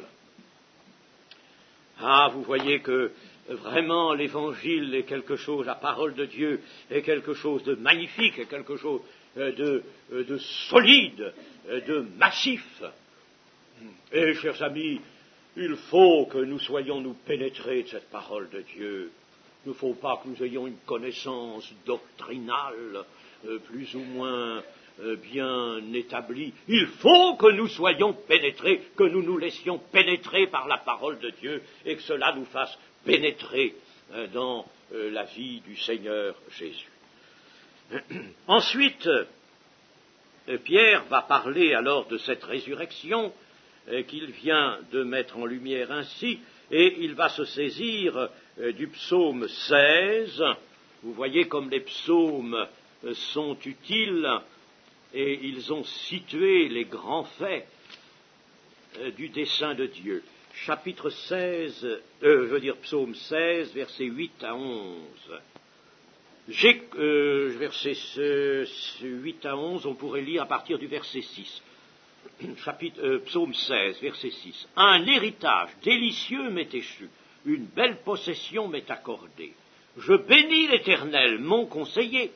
Ah, vous voyez que vraiment l'évangile est quelque chose, la parole de Dieu est quelque chose de magnifique, est quelque chose de, de solide, de massif. Et, chers amis, il faut que nous soyons nous pénétrés de cette parole de Dieu. Il ne faut pas que nous ayons une connaissance doctrinale euh, plus ou moins euh, bien établie. Il faut que nous soyons pénétrés, que nous nous laissions pénétrer par la parole de Dieu et que cela nous fasse pénétrer euh, dans euh, la vie du Seigneur Jésus. Ensuite, euh, Pierre va parler alors de cette résurrection euh, qu'il vient de mettre en lumière ainsi, et il va se saisir euh, du psaume seize. Vous voyez comme les psaumes euh, sont utiles et ils ont situé les grands faits euh, du dessein de Dieu. Chapitre seize, euh, je veux dire psaume seize, versets huit à onze. J'ai, euh, versets euh, huit à onze, on pourrait lire à partir du verset six. Chapitre, euh, psaume seize, verset six. Un héritage délicieux m'est échu, une belle possession m'est accordée. Je bénis l'Éternel, mon conseiller.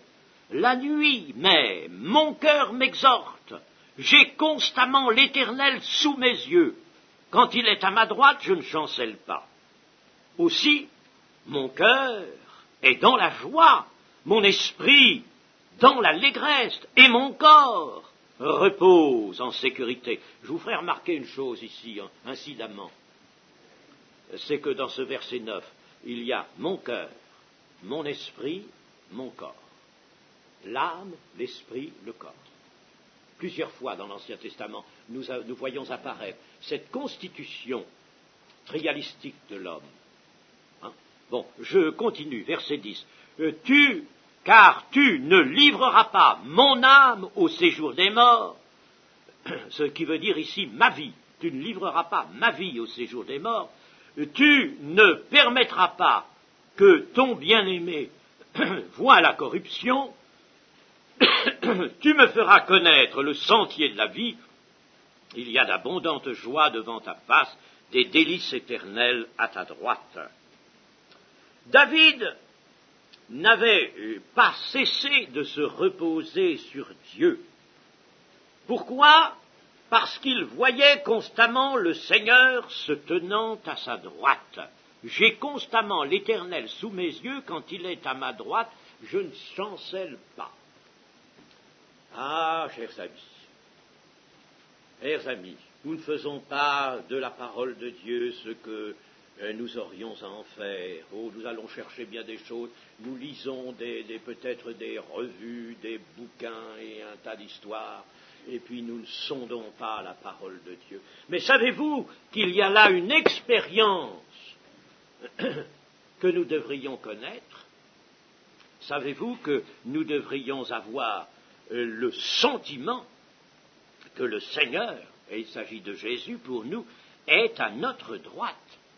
La nuit même, mon cœur m'exhorte. J'ai constamment l'Éternel sous mes yeux. Quand il est à ma droite, je ne chancelle pas. Aussi, mon cœur est dans la joie, mon esprit dans l'allégresse, et mon corps repose en sécurité. Je vous ferai remarquer une chose ici, hein, incidemment. C'est que dans ce verset neuf, il y a mon cœur, mon esprit, mon corps. L'âme, l'esprit, le corps. Plusieurs fois dans l'Ancien Testament, nous, a, nous voyons apparaître cette constitution trialistique de l'homme. Hein? Bon, je continue, verset dix. Euh, tu, car tu ne livreras pas mon âme au séjour des morts, ce qui veut dire ici ma vie. Tu ne livreras pas ma vie au séjour des morts. Tu ne permettras pas que ton bien-aimé voie la corruption. Tu me feras connaître le sentier de la vie. Il y a d'abondantes joies devant ta face, des délices éternelles à ta droite. David n'avait pas cessé de se reposer sur Dieu. Pourquoi ? Parce qu'il voyait constamment le Seigneur se tenant à sa droite. J'ai constamment l'Éternel sous mes yeux, quand il est à ma droite, je ne chancelle pas. Ah, chers amis, chers amis, nous ne faisons pas de la parole de Dieu ce que euh, nous aurions à en faire. Oh, nous allons chercher bien des choses, nous lisons des, des, peut-être des revues, des bouquins et un tas d'histoires, et puis nous ne sondons pas la parole de Dieu. Mais savez-vous qu'il y a là une expérience que nous devrions connaître? Savez-vous que nous devrions avoir le sentiment que le Seigneur, et il s'agit de Jésus pour nous, est à notre droite,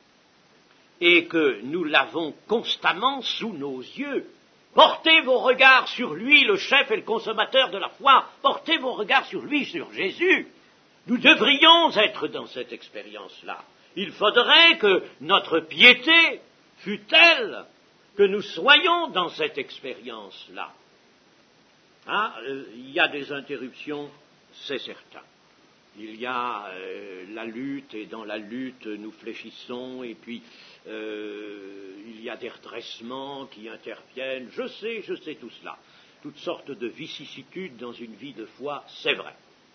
et que nous l'avons constamment sous nos yeux. Portez vos regards sur lui, le chef et le consommateur de la foi, portez vos regards sur lui, sur Jésus. Nous devrions être dans cette expérience-là. Il faudrait que notre piété fût telle que nous soyons dans cette expérience-là. Hein, euh, il y a des interruptions, c'est certain. Il y a euh, la lutte, et dans la lutte, nous fléchissons, et puis euh, il y a des redressements qui interviennent. Je sais, je sais tout cela. Toutes sortes de vicissitudes dans une vie de foi, c'est vrai.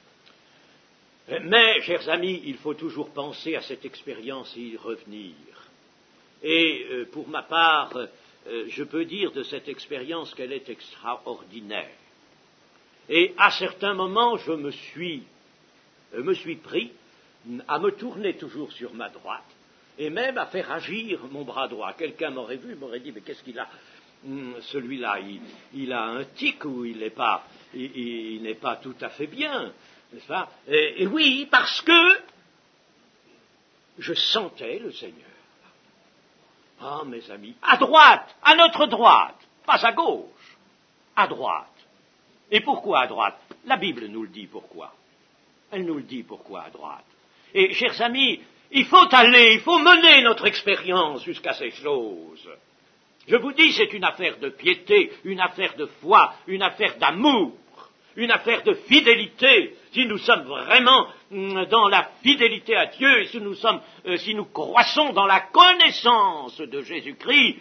Mais, chers amis, il faut toujours penser à cette expérience et y revenir. Et euh, pour ma part, euh, je peux dire de cette expérience qu'elle est extraordinaire. Et à certains moments, je me suis, euh, me suis pris à me tourner toujours sur ma droite, et même à faire agir mon bras droit. Quelqu'un m'aurait vu, m'aurait dit, mais qu'est-ce qu'il a ? Hum, celui-là, il, il a un tic ou il n'est pas, il, il n'est pas tout à fait bien, n'est-ce pas ? et, et oui, parce que je sentais le Seigneur. Ah, mes amis, à droite, à notre droite, pas à gauche, à droite. Et pourquoi à droite ? La Bible nous le dit pourquoi. Elle nous le dit pourquoi à droite. Et, chers amis, il faut aller, il faut mener notre expérience jusqu'à ces choses. Je vous dis, c'est une affaire de piété, une affaire de foi, une affaire d'amour, une affaire de fidélité. Si nous sommes vraiment dans la fidélité à Dieu, et si nous sommes, euh, si nous croissons dans la connaissance de Jésus-Christ,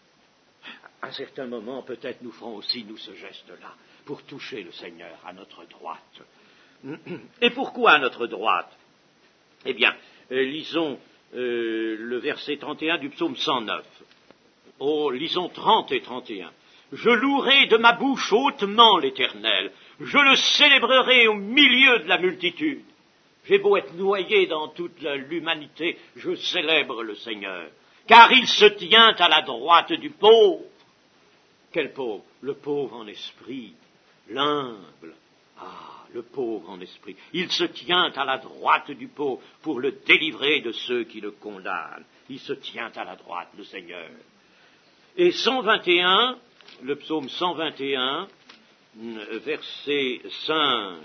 à un certain moment, peut-être nous ferons aussi, nous, ce geste-là, pour toucher le Seigneur à notre droite. Et pourquoi à notre droite ? Eh bien, euh, lisons euh, le verset trente et un du psaume cent neuf. Oh, lisons trente et trente et un. Je louerai de ma bouche hautement l'Éternel, je le célébrerai au milieu de la multitude. J'ai beau être noyé dans toute l'humanité, je célèbre le Seigneur, car il se tient à la droite du pauvre. Quel pauvre ? Le pauvre en esprit, l'humble. Ah, le pauvre en esprit. Il se tient à la droite du pauvre pour le délivrer de ceux qui le condamnent. Il se tient à la droite, le Seigneur. Et cent vingt et un, le psaume cent vingt et un, verset cinq.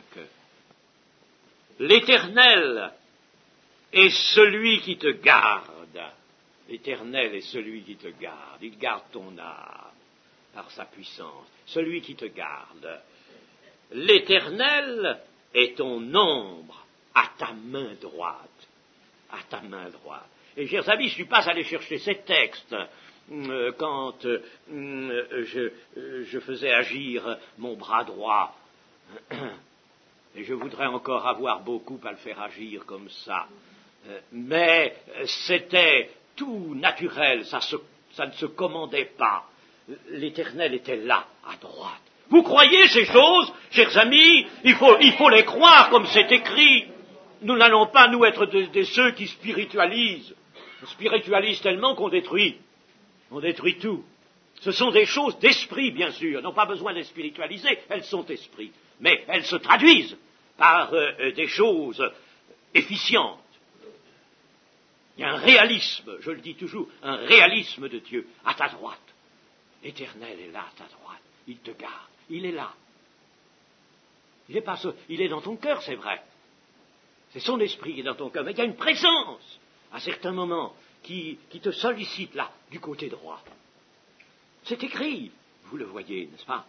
L'Éternel est celui qui te garde. L'Éternel est celui qui te garde. Il garde ton âme. par sa puissance, celui qui te garde. L'Éternel est ton ombre à ta main droite. À ta main droite. Et chers amis, je ne suis pas allé chercher ces textes euh, quand euh, je, euh, je faisais agir mon bras droit. Et je voudrais encore avoir beaucoup à le faire agir comme ça. Euh, mais c'était tout naturel, ça, se, ça ne se commandait pas. L'Éternel était là, à droite. Vous croyez ces choses, chers amis? Il faut, il faut les croire comme c'est écrit. Nous n'allons pas, nous, être de, de ceux qui spiritualisent. On spiritualise tellement qu'on détruit. On détruit tout. Ce sont des choses d'esprit, bien sûr. Elles n'ont pas besoin d'être spiritualisées, elles sont esprits. Mais elles se traduisent par euh, des choses efficientes. Il y a un réalisme, je le dis toujours, un réalisme de Dieu à ta droite. L'Éternel est là à ta droite. Il te garde. Il est là. Il est, pas, il est dans ton cœur, c'est vrai. C'est son esprit qui est dans ton cœur. Mais il y a une présence, à certains moments, qui, qui te sollicite là, du côté droit. C'est écrit. Vous le voyez, n'est-ce pas?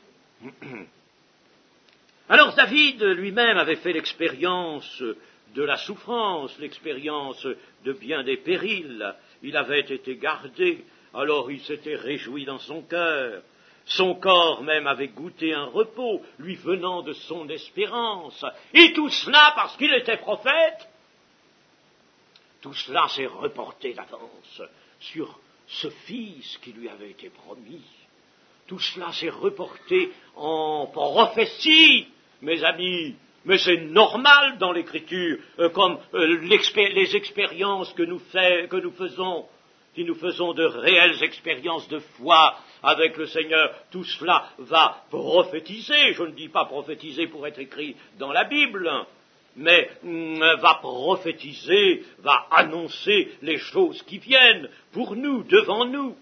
Alors David lui-même avait fait l'expérience de la souffrance, l'expérience de bien des périls. Il avait été gardé, alors il s'était réjoui dans son cœur. Son corps même avait goûté un repos, lui venant de son espérance. Et tout cela parce qu'il était prophète. Tout cela s'est reporté d'avance sur ce fils qui lui avait été promis. Tout cela s'est reporté en prophétie, mes amis. Mais c'est normal dans l'Écriture, euh, comme euh, les expériences que nous, fait, que nous faisons, si nous faisons de réelles expériences de foi avec le Seigneur, tout cela va prophétiser. Je ne dis pas prophétiser pour être écrit dans la Bible, mais mm, va prophétiser, va annoncer les choses qui viennent pour nous, devant nous.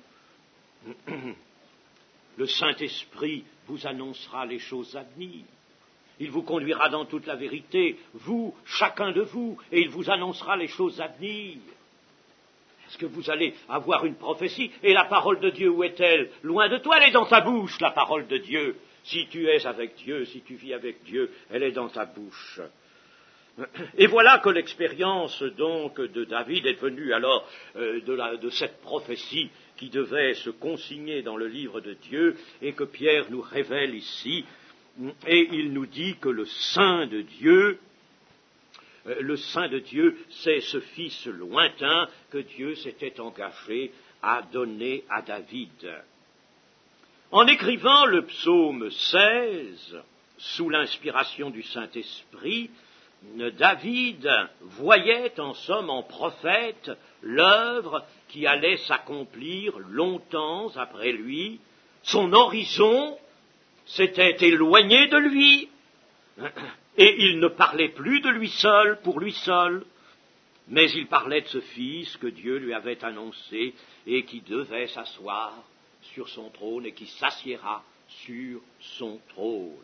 Le Saint-Esprit vous annoncera les choses à venir. Il vous conduira dans toute la vérité, vous, chacun de vous, et il vous annoncera les choses à venir. Est-ce que vous allez avoir une prophétie? Et la parole de Dieu, où est-elle? Loin de toi, elle est dans ta bouche, la parole de Dieu. Si tu es avec Dieu, si tu vis avec Dieu, elle est dans ta bouche. Et voilà que l'expérience donc de David est venue alors euh, de, la, de cette prophétie qui devait se consigner dans le livre de Dieu et que Pierre nous révèle ici. Et il nous dit que le Saint de Dieu, euh, le Saint de Dieu, c'est ce Fils lointain que Dieu s'était engagé à donner à David. En écrivant le psaume seize, sous l'inspiration du Saint-Esprit, David voyait en somme en prophète l'œuvre qui allait s'accomplir longtemps après lui. Son horizon s'était éloigné de lui, et il ne parlait plus de lui seul, pour lui seul, mais il parlait de ce Fils que Dieu lui avait annoncé et qui devait s'asseoir sur son trône et qui s'assiera sur son trône.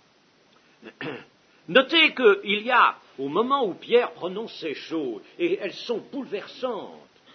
Notez qu'il y a, au moment où Pierre prononce ces choses, et elles sont bouleversantes,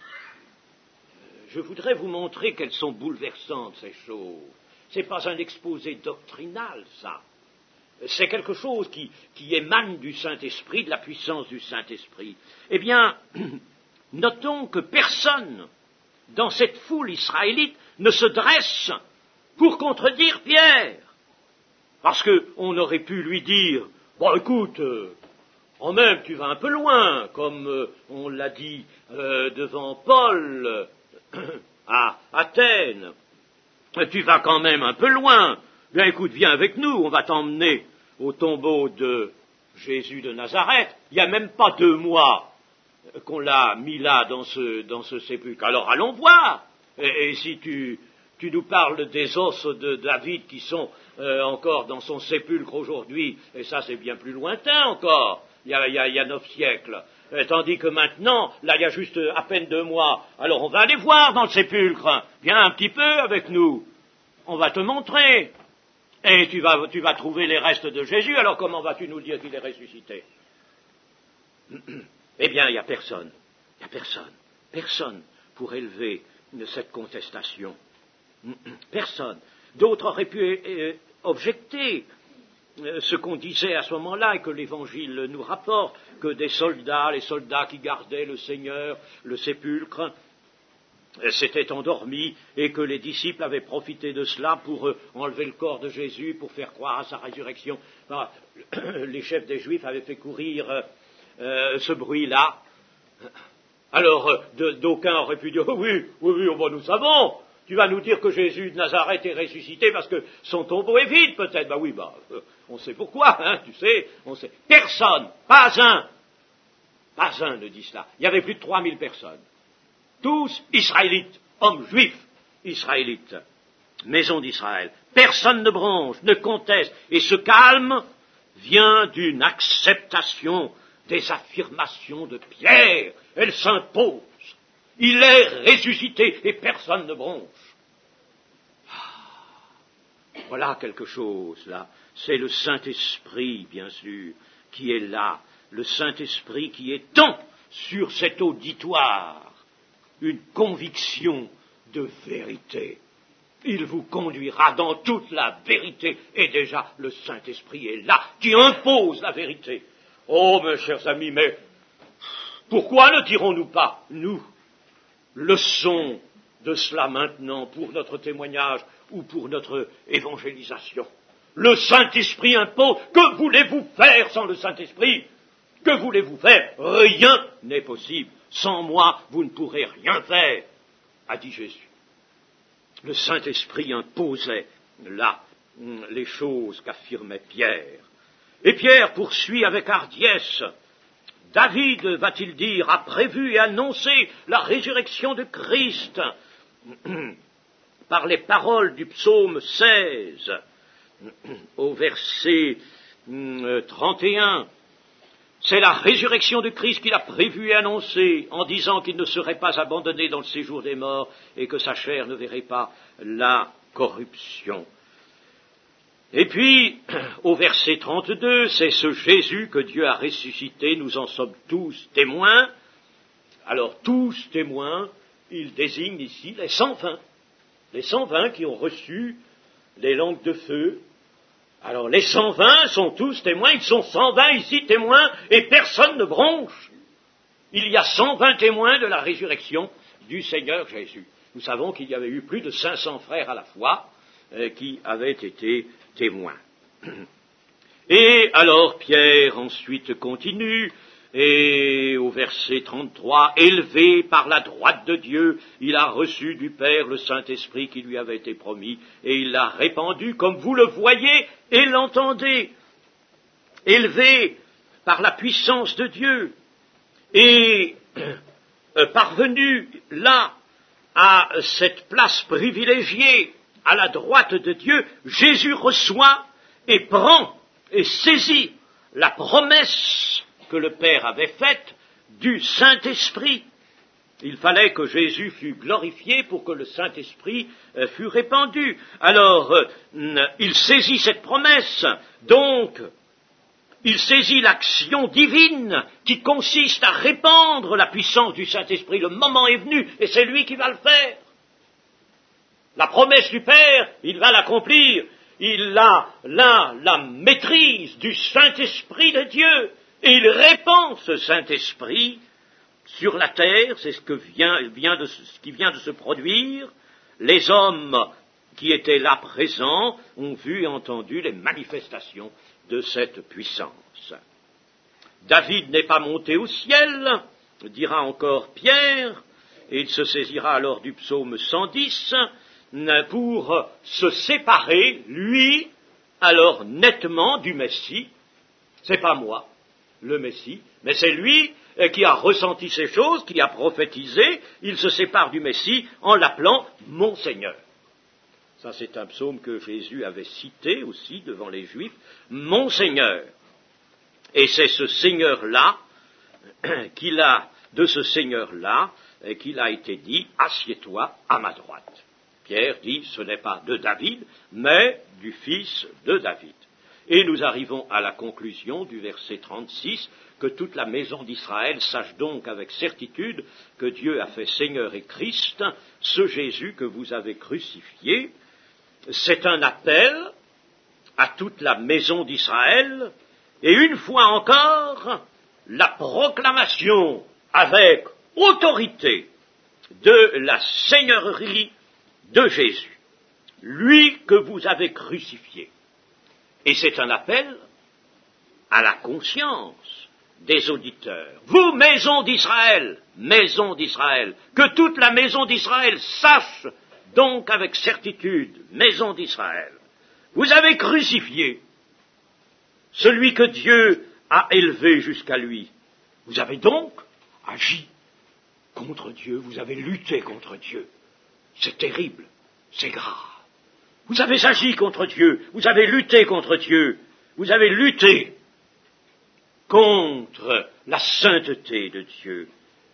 je voudrais vous montrer qu'elles sont bouleversantes, ces choses. Ce n'est pas un exposé doctrinal, ça. C'est quelque chose qui, qui émane du Saint-Esprit, de la puissance du Saint-Esprit. Eh bien, notons que personne dans cette foule israélite ne se dresse pour contredire Pierre. Parce qu'on aurait pu lui dire, bon écoute, euh, en même tu vas un peu loin, comme euh, on l'a dit euh, devant Paul euh, à Athènes. Tu vas quand même un peu loin. Bien écoute, viens avec nous, on va t'emmener au tombeau de Jésus de Nazareth. Il n'y a même pas deux mois qu'on l'a mis là dans ce, dans ce sépulcre. Alors allons voir. Et, et si tu, tu nous parles des os de David qui sont euh, encore dans son sépulcre aujourd'hui, et ça c'est bien plus lointain encore, il y a, il y a, il y a neuf siècles. Et tandis que maintenant, là il y a juste à peine deux mois, alors on va aller voir dans le sépulcre. Viens un petit peu avec nous. On va te montrer. Et tu vas, tu vas trouver les restes de Jésus, alors comment vas-tu nous dire qu'il est ressuscité? Eh bien, il n'y a personne, il n'y a personne, personne pour élever cette contestation. Personne. D'autres auraient pu euh, objecter euh, ce qu'on disait à ce moment-là et que l'Évangile nous rapporte, que des soldats, les soldats qui gardaient le Seigneur, le sépulcre, euh, s'étaient endormis et que les disciples avaient profité de cela pour euh, enlever le corps de Jésus, pour faire croire à sa résurrection. Enfin, les chefs des Juifs avaient fait courir euh, euh, ce bruit-là. Alors, euh, de, d'aucuns auraient pu dire, oh oui, oui, oui, bon, nous savons. Tu vas nous dire que Jésus de Nazareth est ressuscité parce que son tombeau est vide, peut-être. Ben oui, bah, euh, on sait pourquoi, hein, tu sais, on sait. Personne, pas un, pas un ne dit cela. Il y avait plus de trois mille personnes. Tous israélites, hommes juifs, israélites, maison d'Israël. Personne ne bronche, ne conteste. Et ce calme vient d'une acceptation des affirmations de Pierre. Elle s'impose. Il est ressuscité et personne ne bronche. Ah, voilà quelque chose, là. C'est le Saint-Esprit, bien sûr, qui est là. Le Saint-Esprit qui étend sur cet auditoire une conviction de vérité. Il vous conduira dans toute la vérité. Et déjà, le Saint-Esprit est là, qui impose la vérité. Oh, mes chers amis, mais pourquoi ne dirons-nous pas, nous, leçon de cela maintenant pour notre témoignage ou pour notre évangélisation? Le Saint-Esprit impose. Que voulez-vous faire sans le Saint-Esprit? Que voulez-vous faire? Rien n'est possible. Sans moi, vous ne pourrez rien faire, a dit Jésus. Le Saint-Esprit imposait là les choses qu'affirmait Pierre. Et Pierre poursuit avec hardiesse. David, va-t-il dire, a prévu et annoncé la résurrection de Christ par les paroles du psaume seize, au verset trente et un. C'est la résurrection de Christ qu'il a prévu et annoncé en disant qu'il ne serait pas abandonné dans le séjour des morts et que sa chair ne verrait pas la corruption. Et puis, au verset trente-deux, c'est ce Jésus que Dieu a ressuscité, nous en sommes tous témoins. Alors, tous témoins, il désigne ici les cent vingt. Les cent vingt qui ont reçu les langues de feu. Alors, les cent vingt sont tous témoins, ils sont cent vingt ici témoins, et personne ne bronche. Il y a cent vingt témoins de la résurrection du Seigneur Jésus. Nous savons qu'il y avait eu plus de cinq cents frères à la fois euh, qui avaient été témoins. Et alors Pierre ensuite continue, et au verset trente-trois, élevé par la droite de Dieu, il a reçu du Père le Saint-Esprit qui lui avait été promis, et il l'a répandu comme vous le voyez et l'entendez. Élevé par la puissance de Dieu, et euh, parvenu là à cette place privilégiée, à la droite de Dieu, Jésus reçoit et prend et saisit la promesse que le Père avait faite du Saint-Esprit. Il fallait que Jésus fût glorifié pour que le Saint-Esprit euh, fût répandu. Alors, euh, il saisit cette promesse, donc il saisit l'action divine qui consiste à répandre la puissance du Saint-Esprit. Le moment est venu et c'est lui qui va le faire. La promesse du Père, il va l'accomplir. Il a là la maîtrise du Saint-Esprit de Dieu. Et il répand ce Saint-Esprit sur la terre. C'est ce, que vient, vient de, ce qui vient de se produire. Les hommes qui étaient là présents ont vu et entendu les manifestations de cette puissance. David n'est pas monté au ciel, dira encore Pierre, et il se saisira alors du psaume cent dix, pour se séparer, lui, alors nettement du Messie. C'est pas moi, le Messie, mais c'est lui qui a ressenti ces choses, qui a prophétisé. Il se sépare du Messie en l'appelant mon Seigneur. Ça, c'est un psaume que Jésus avait cité aussi devant les Juifs, mon Seigneur. Et c'est ce Seigneur-là, qu'il a, de ce Seigneur-là, qu'il a été dit, assieds-toi à ma droite. Pierre dit, ce n'est pas de David, mais du fils de David. Et nous arrivons à la conclusion du verset trente-six, que toute la maison d'Israël sache donc avec certitude que Dieu a fait Seigneur et Christ, ce Jésus que vous avez crucifié. C'est un appel à toute la maison d'Israël, et une fois encore, la proclamation avec autorité de la seigneurie de Jésus, lui que vous avez crucifié. Et c'est un appel à la conscience des auditeurs. Vous, maison d'Israël, maison d'Israël, que toute la maison d'Israël sache donc avec certitude, maison d'Israël, vous avez crucifié celui que Dieu a élevé jusqu'à lui. Vous avez donc agi contre Dieu, vous avez lutté contre Dieu. C'est terrible, c'est grave. Vous avez agi contre Dieu, vous avez lutté contre Dieu, vous avez lutté contre la sainteté de Dieu.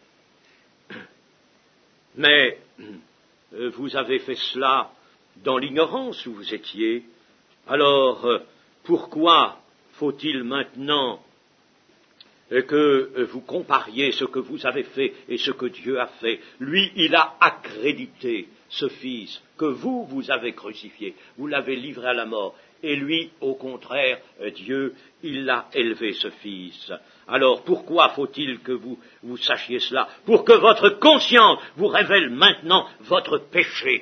Mais vous avez fait cela dans l'ignorance où vous étiez. Alors, pourquoi faut-il maintenant que vous compariez ce que vous avez fait et ce que Dieu a fait? Lui, il a accrédité ce Fils que vous, vous avez crucifié, vous l'avez livré à la mort, et lui, au contraire, Dieu, il l'a élevé, ce Fils. Alors, pourquoi faut-il que vous, vous sachiez cela? Pour que votre conscience vous révèle maintenant votre péché,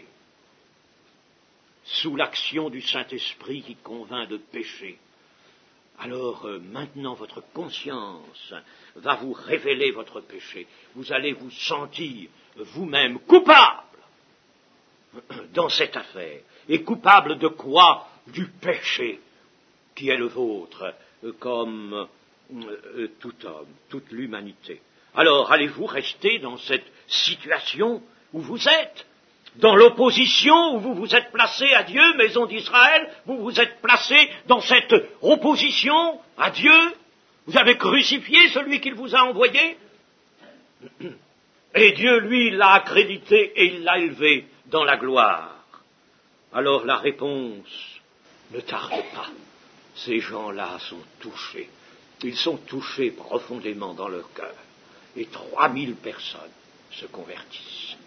sous l'action du Saint-Esprit qui convainc de péché. Alors euh, maintenant votre conscience va vous révéler votre péché. Vous allez vous sentir vous-même coupable dans cette affaire. Et coupable de quoi? Du péché qui est le vôtre, euh, comme euh, tout homme, toute l'humanité. Alors allez-vous rester dans cette situation où vous êtes? Dans l'opposition où vous vous êtes placé à Dieu, maison d'Israël, vous vous êtes placé dans cette opposition à Dieu, vous avez crucifié celui qu'il vous a envoyé, et Dieu, lui, l'a accrédité et il l'a élevé dans la gloire. Alors la réponse ne tarde pas. Ces gens-là sont touchés. Ils sont touchés profondément dans leur cœur. Et trois mille personnes se convertissent.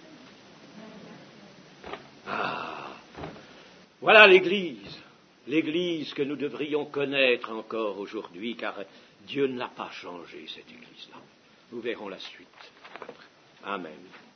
Ah, voilà l'Église, l'Église que nous devrions connaître encore aujourd'hui, car Dieu ne l'a pas changée, cette Église-là. Nous verrons la suite. Amen.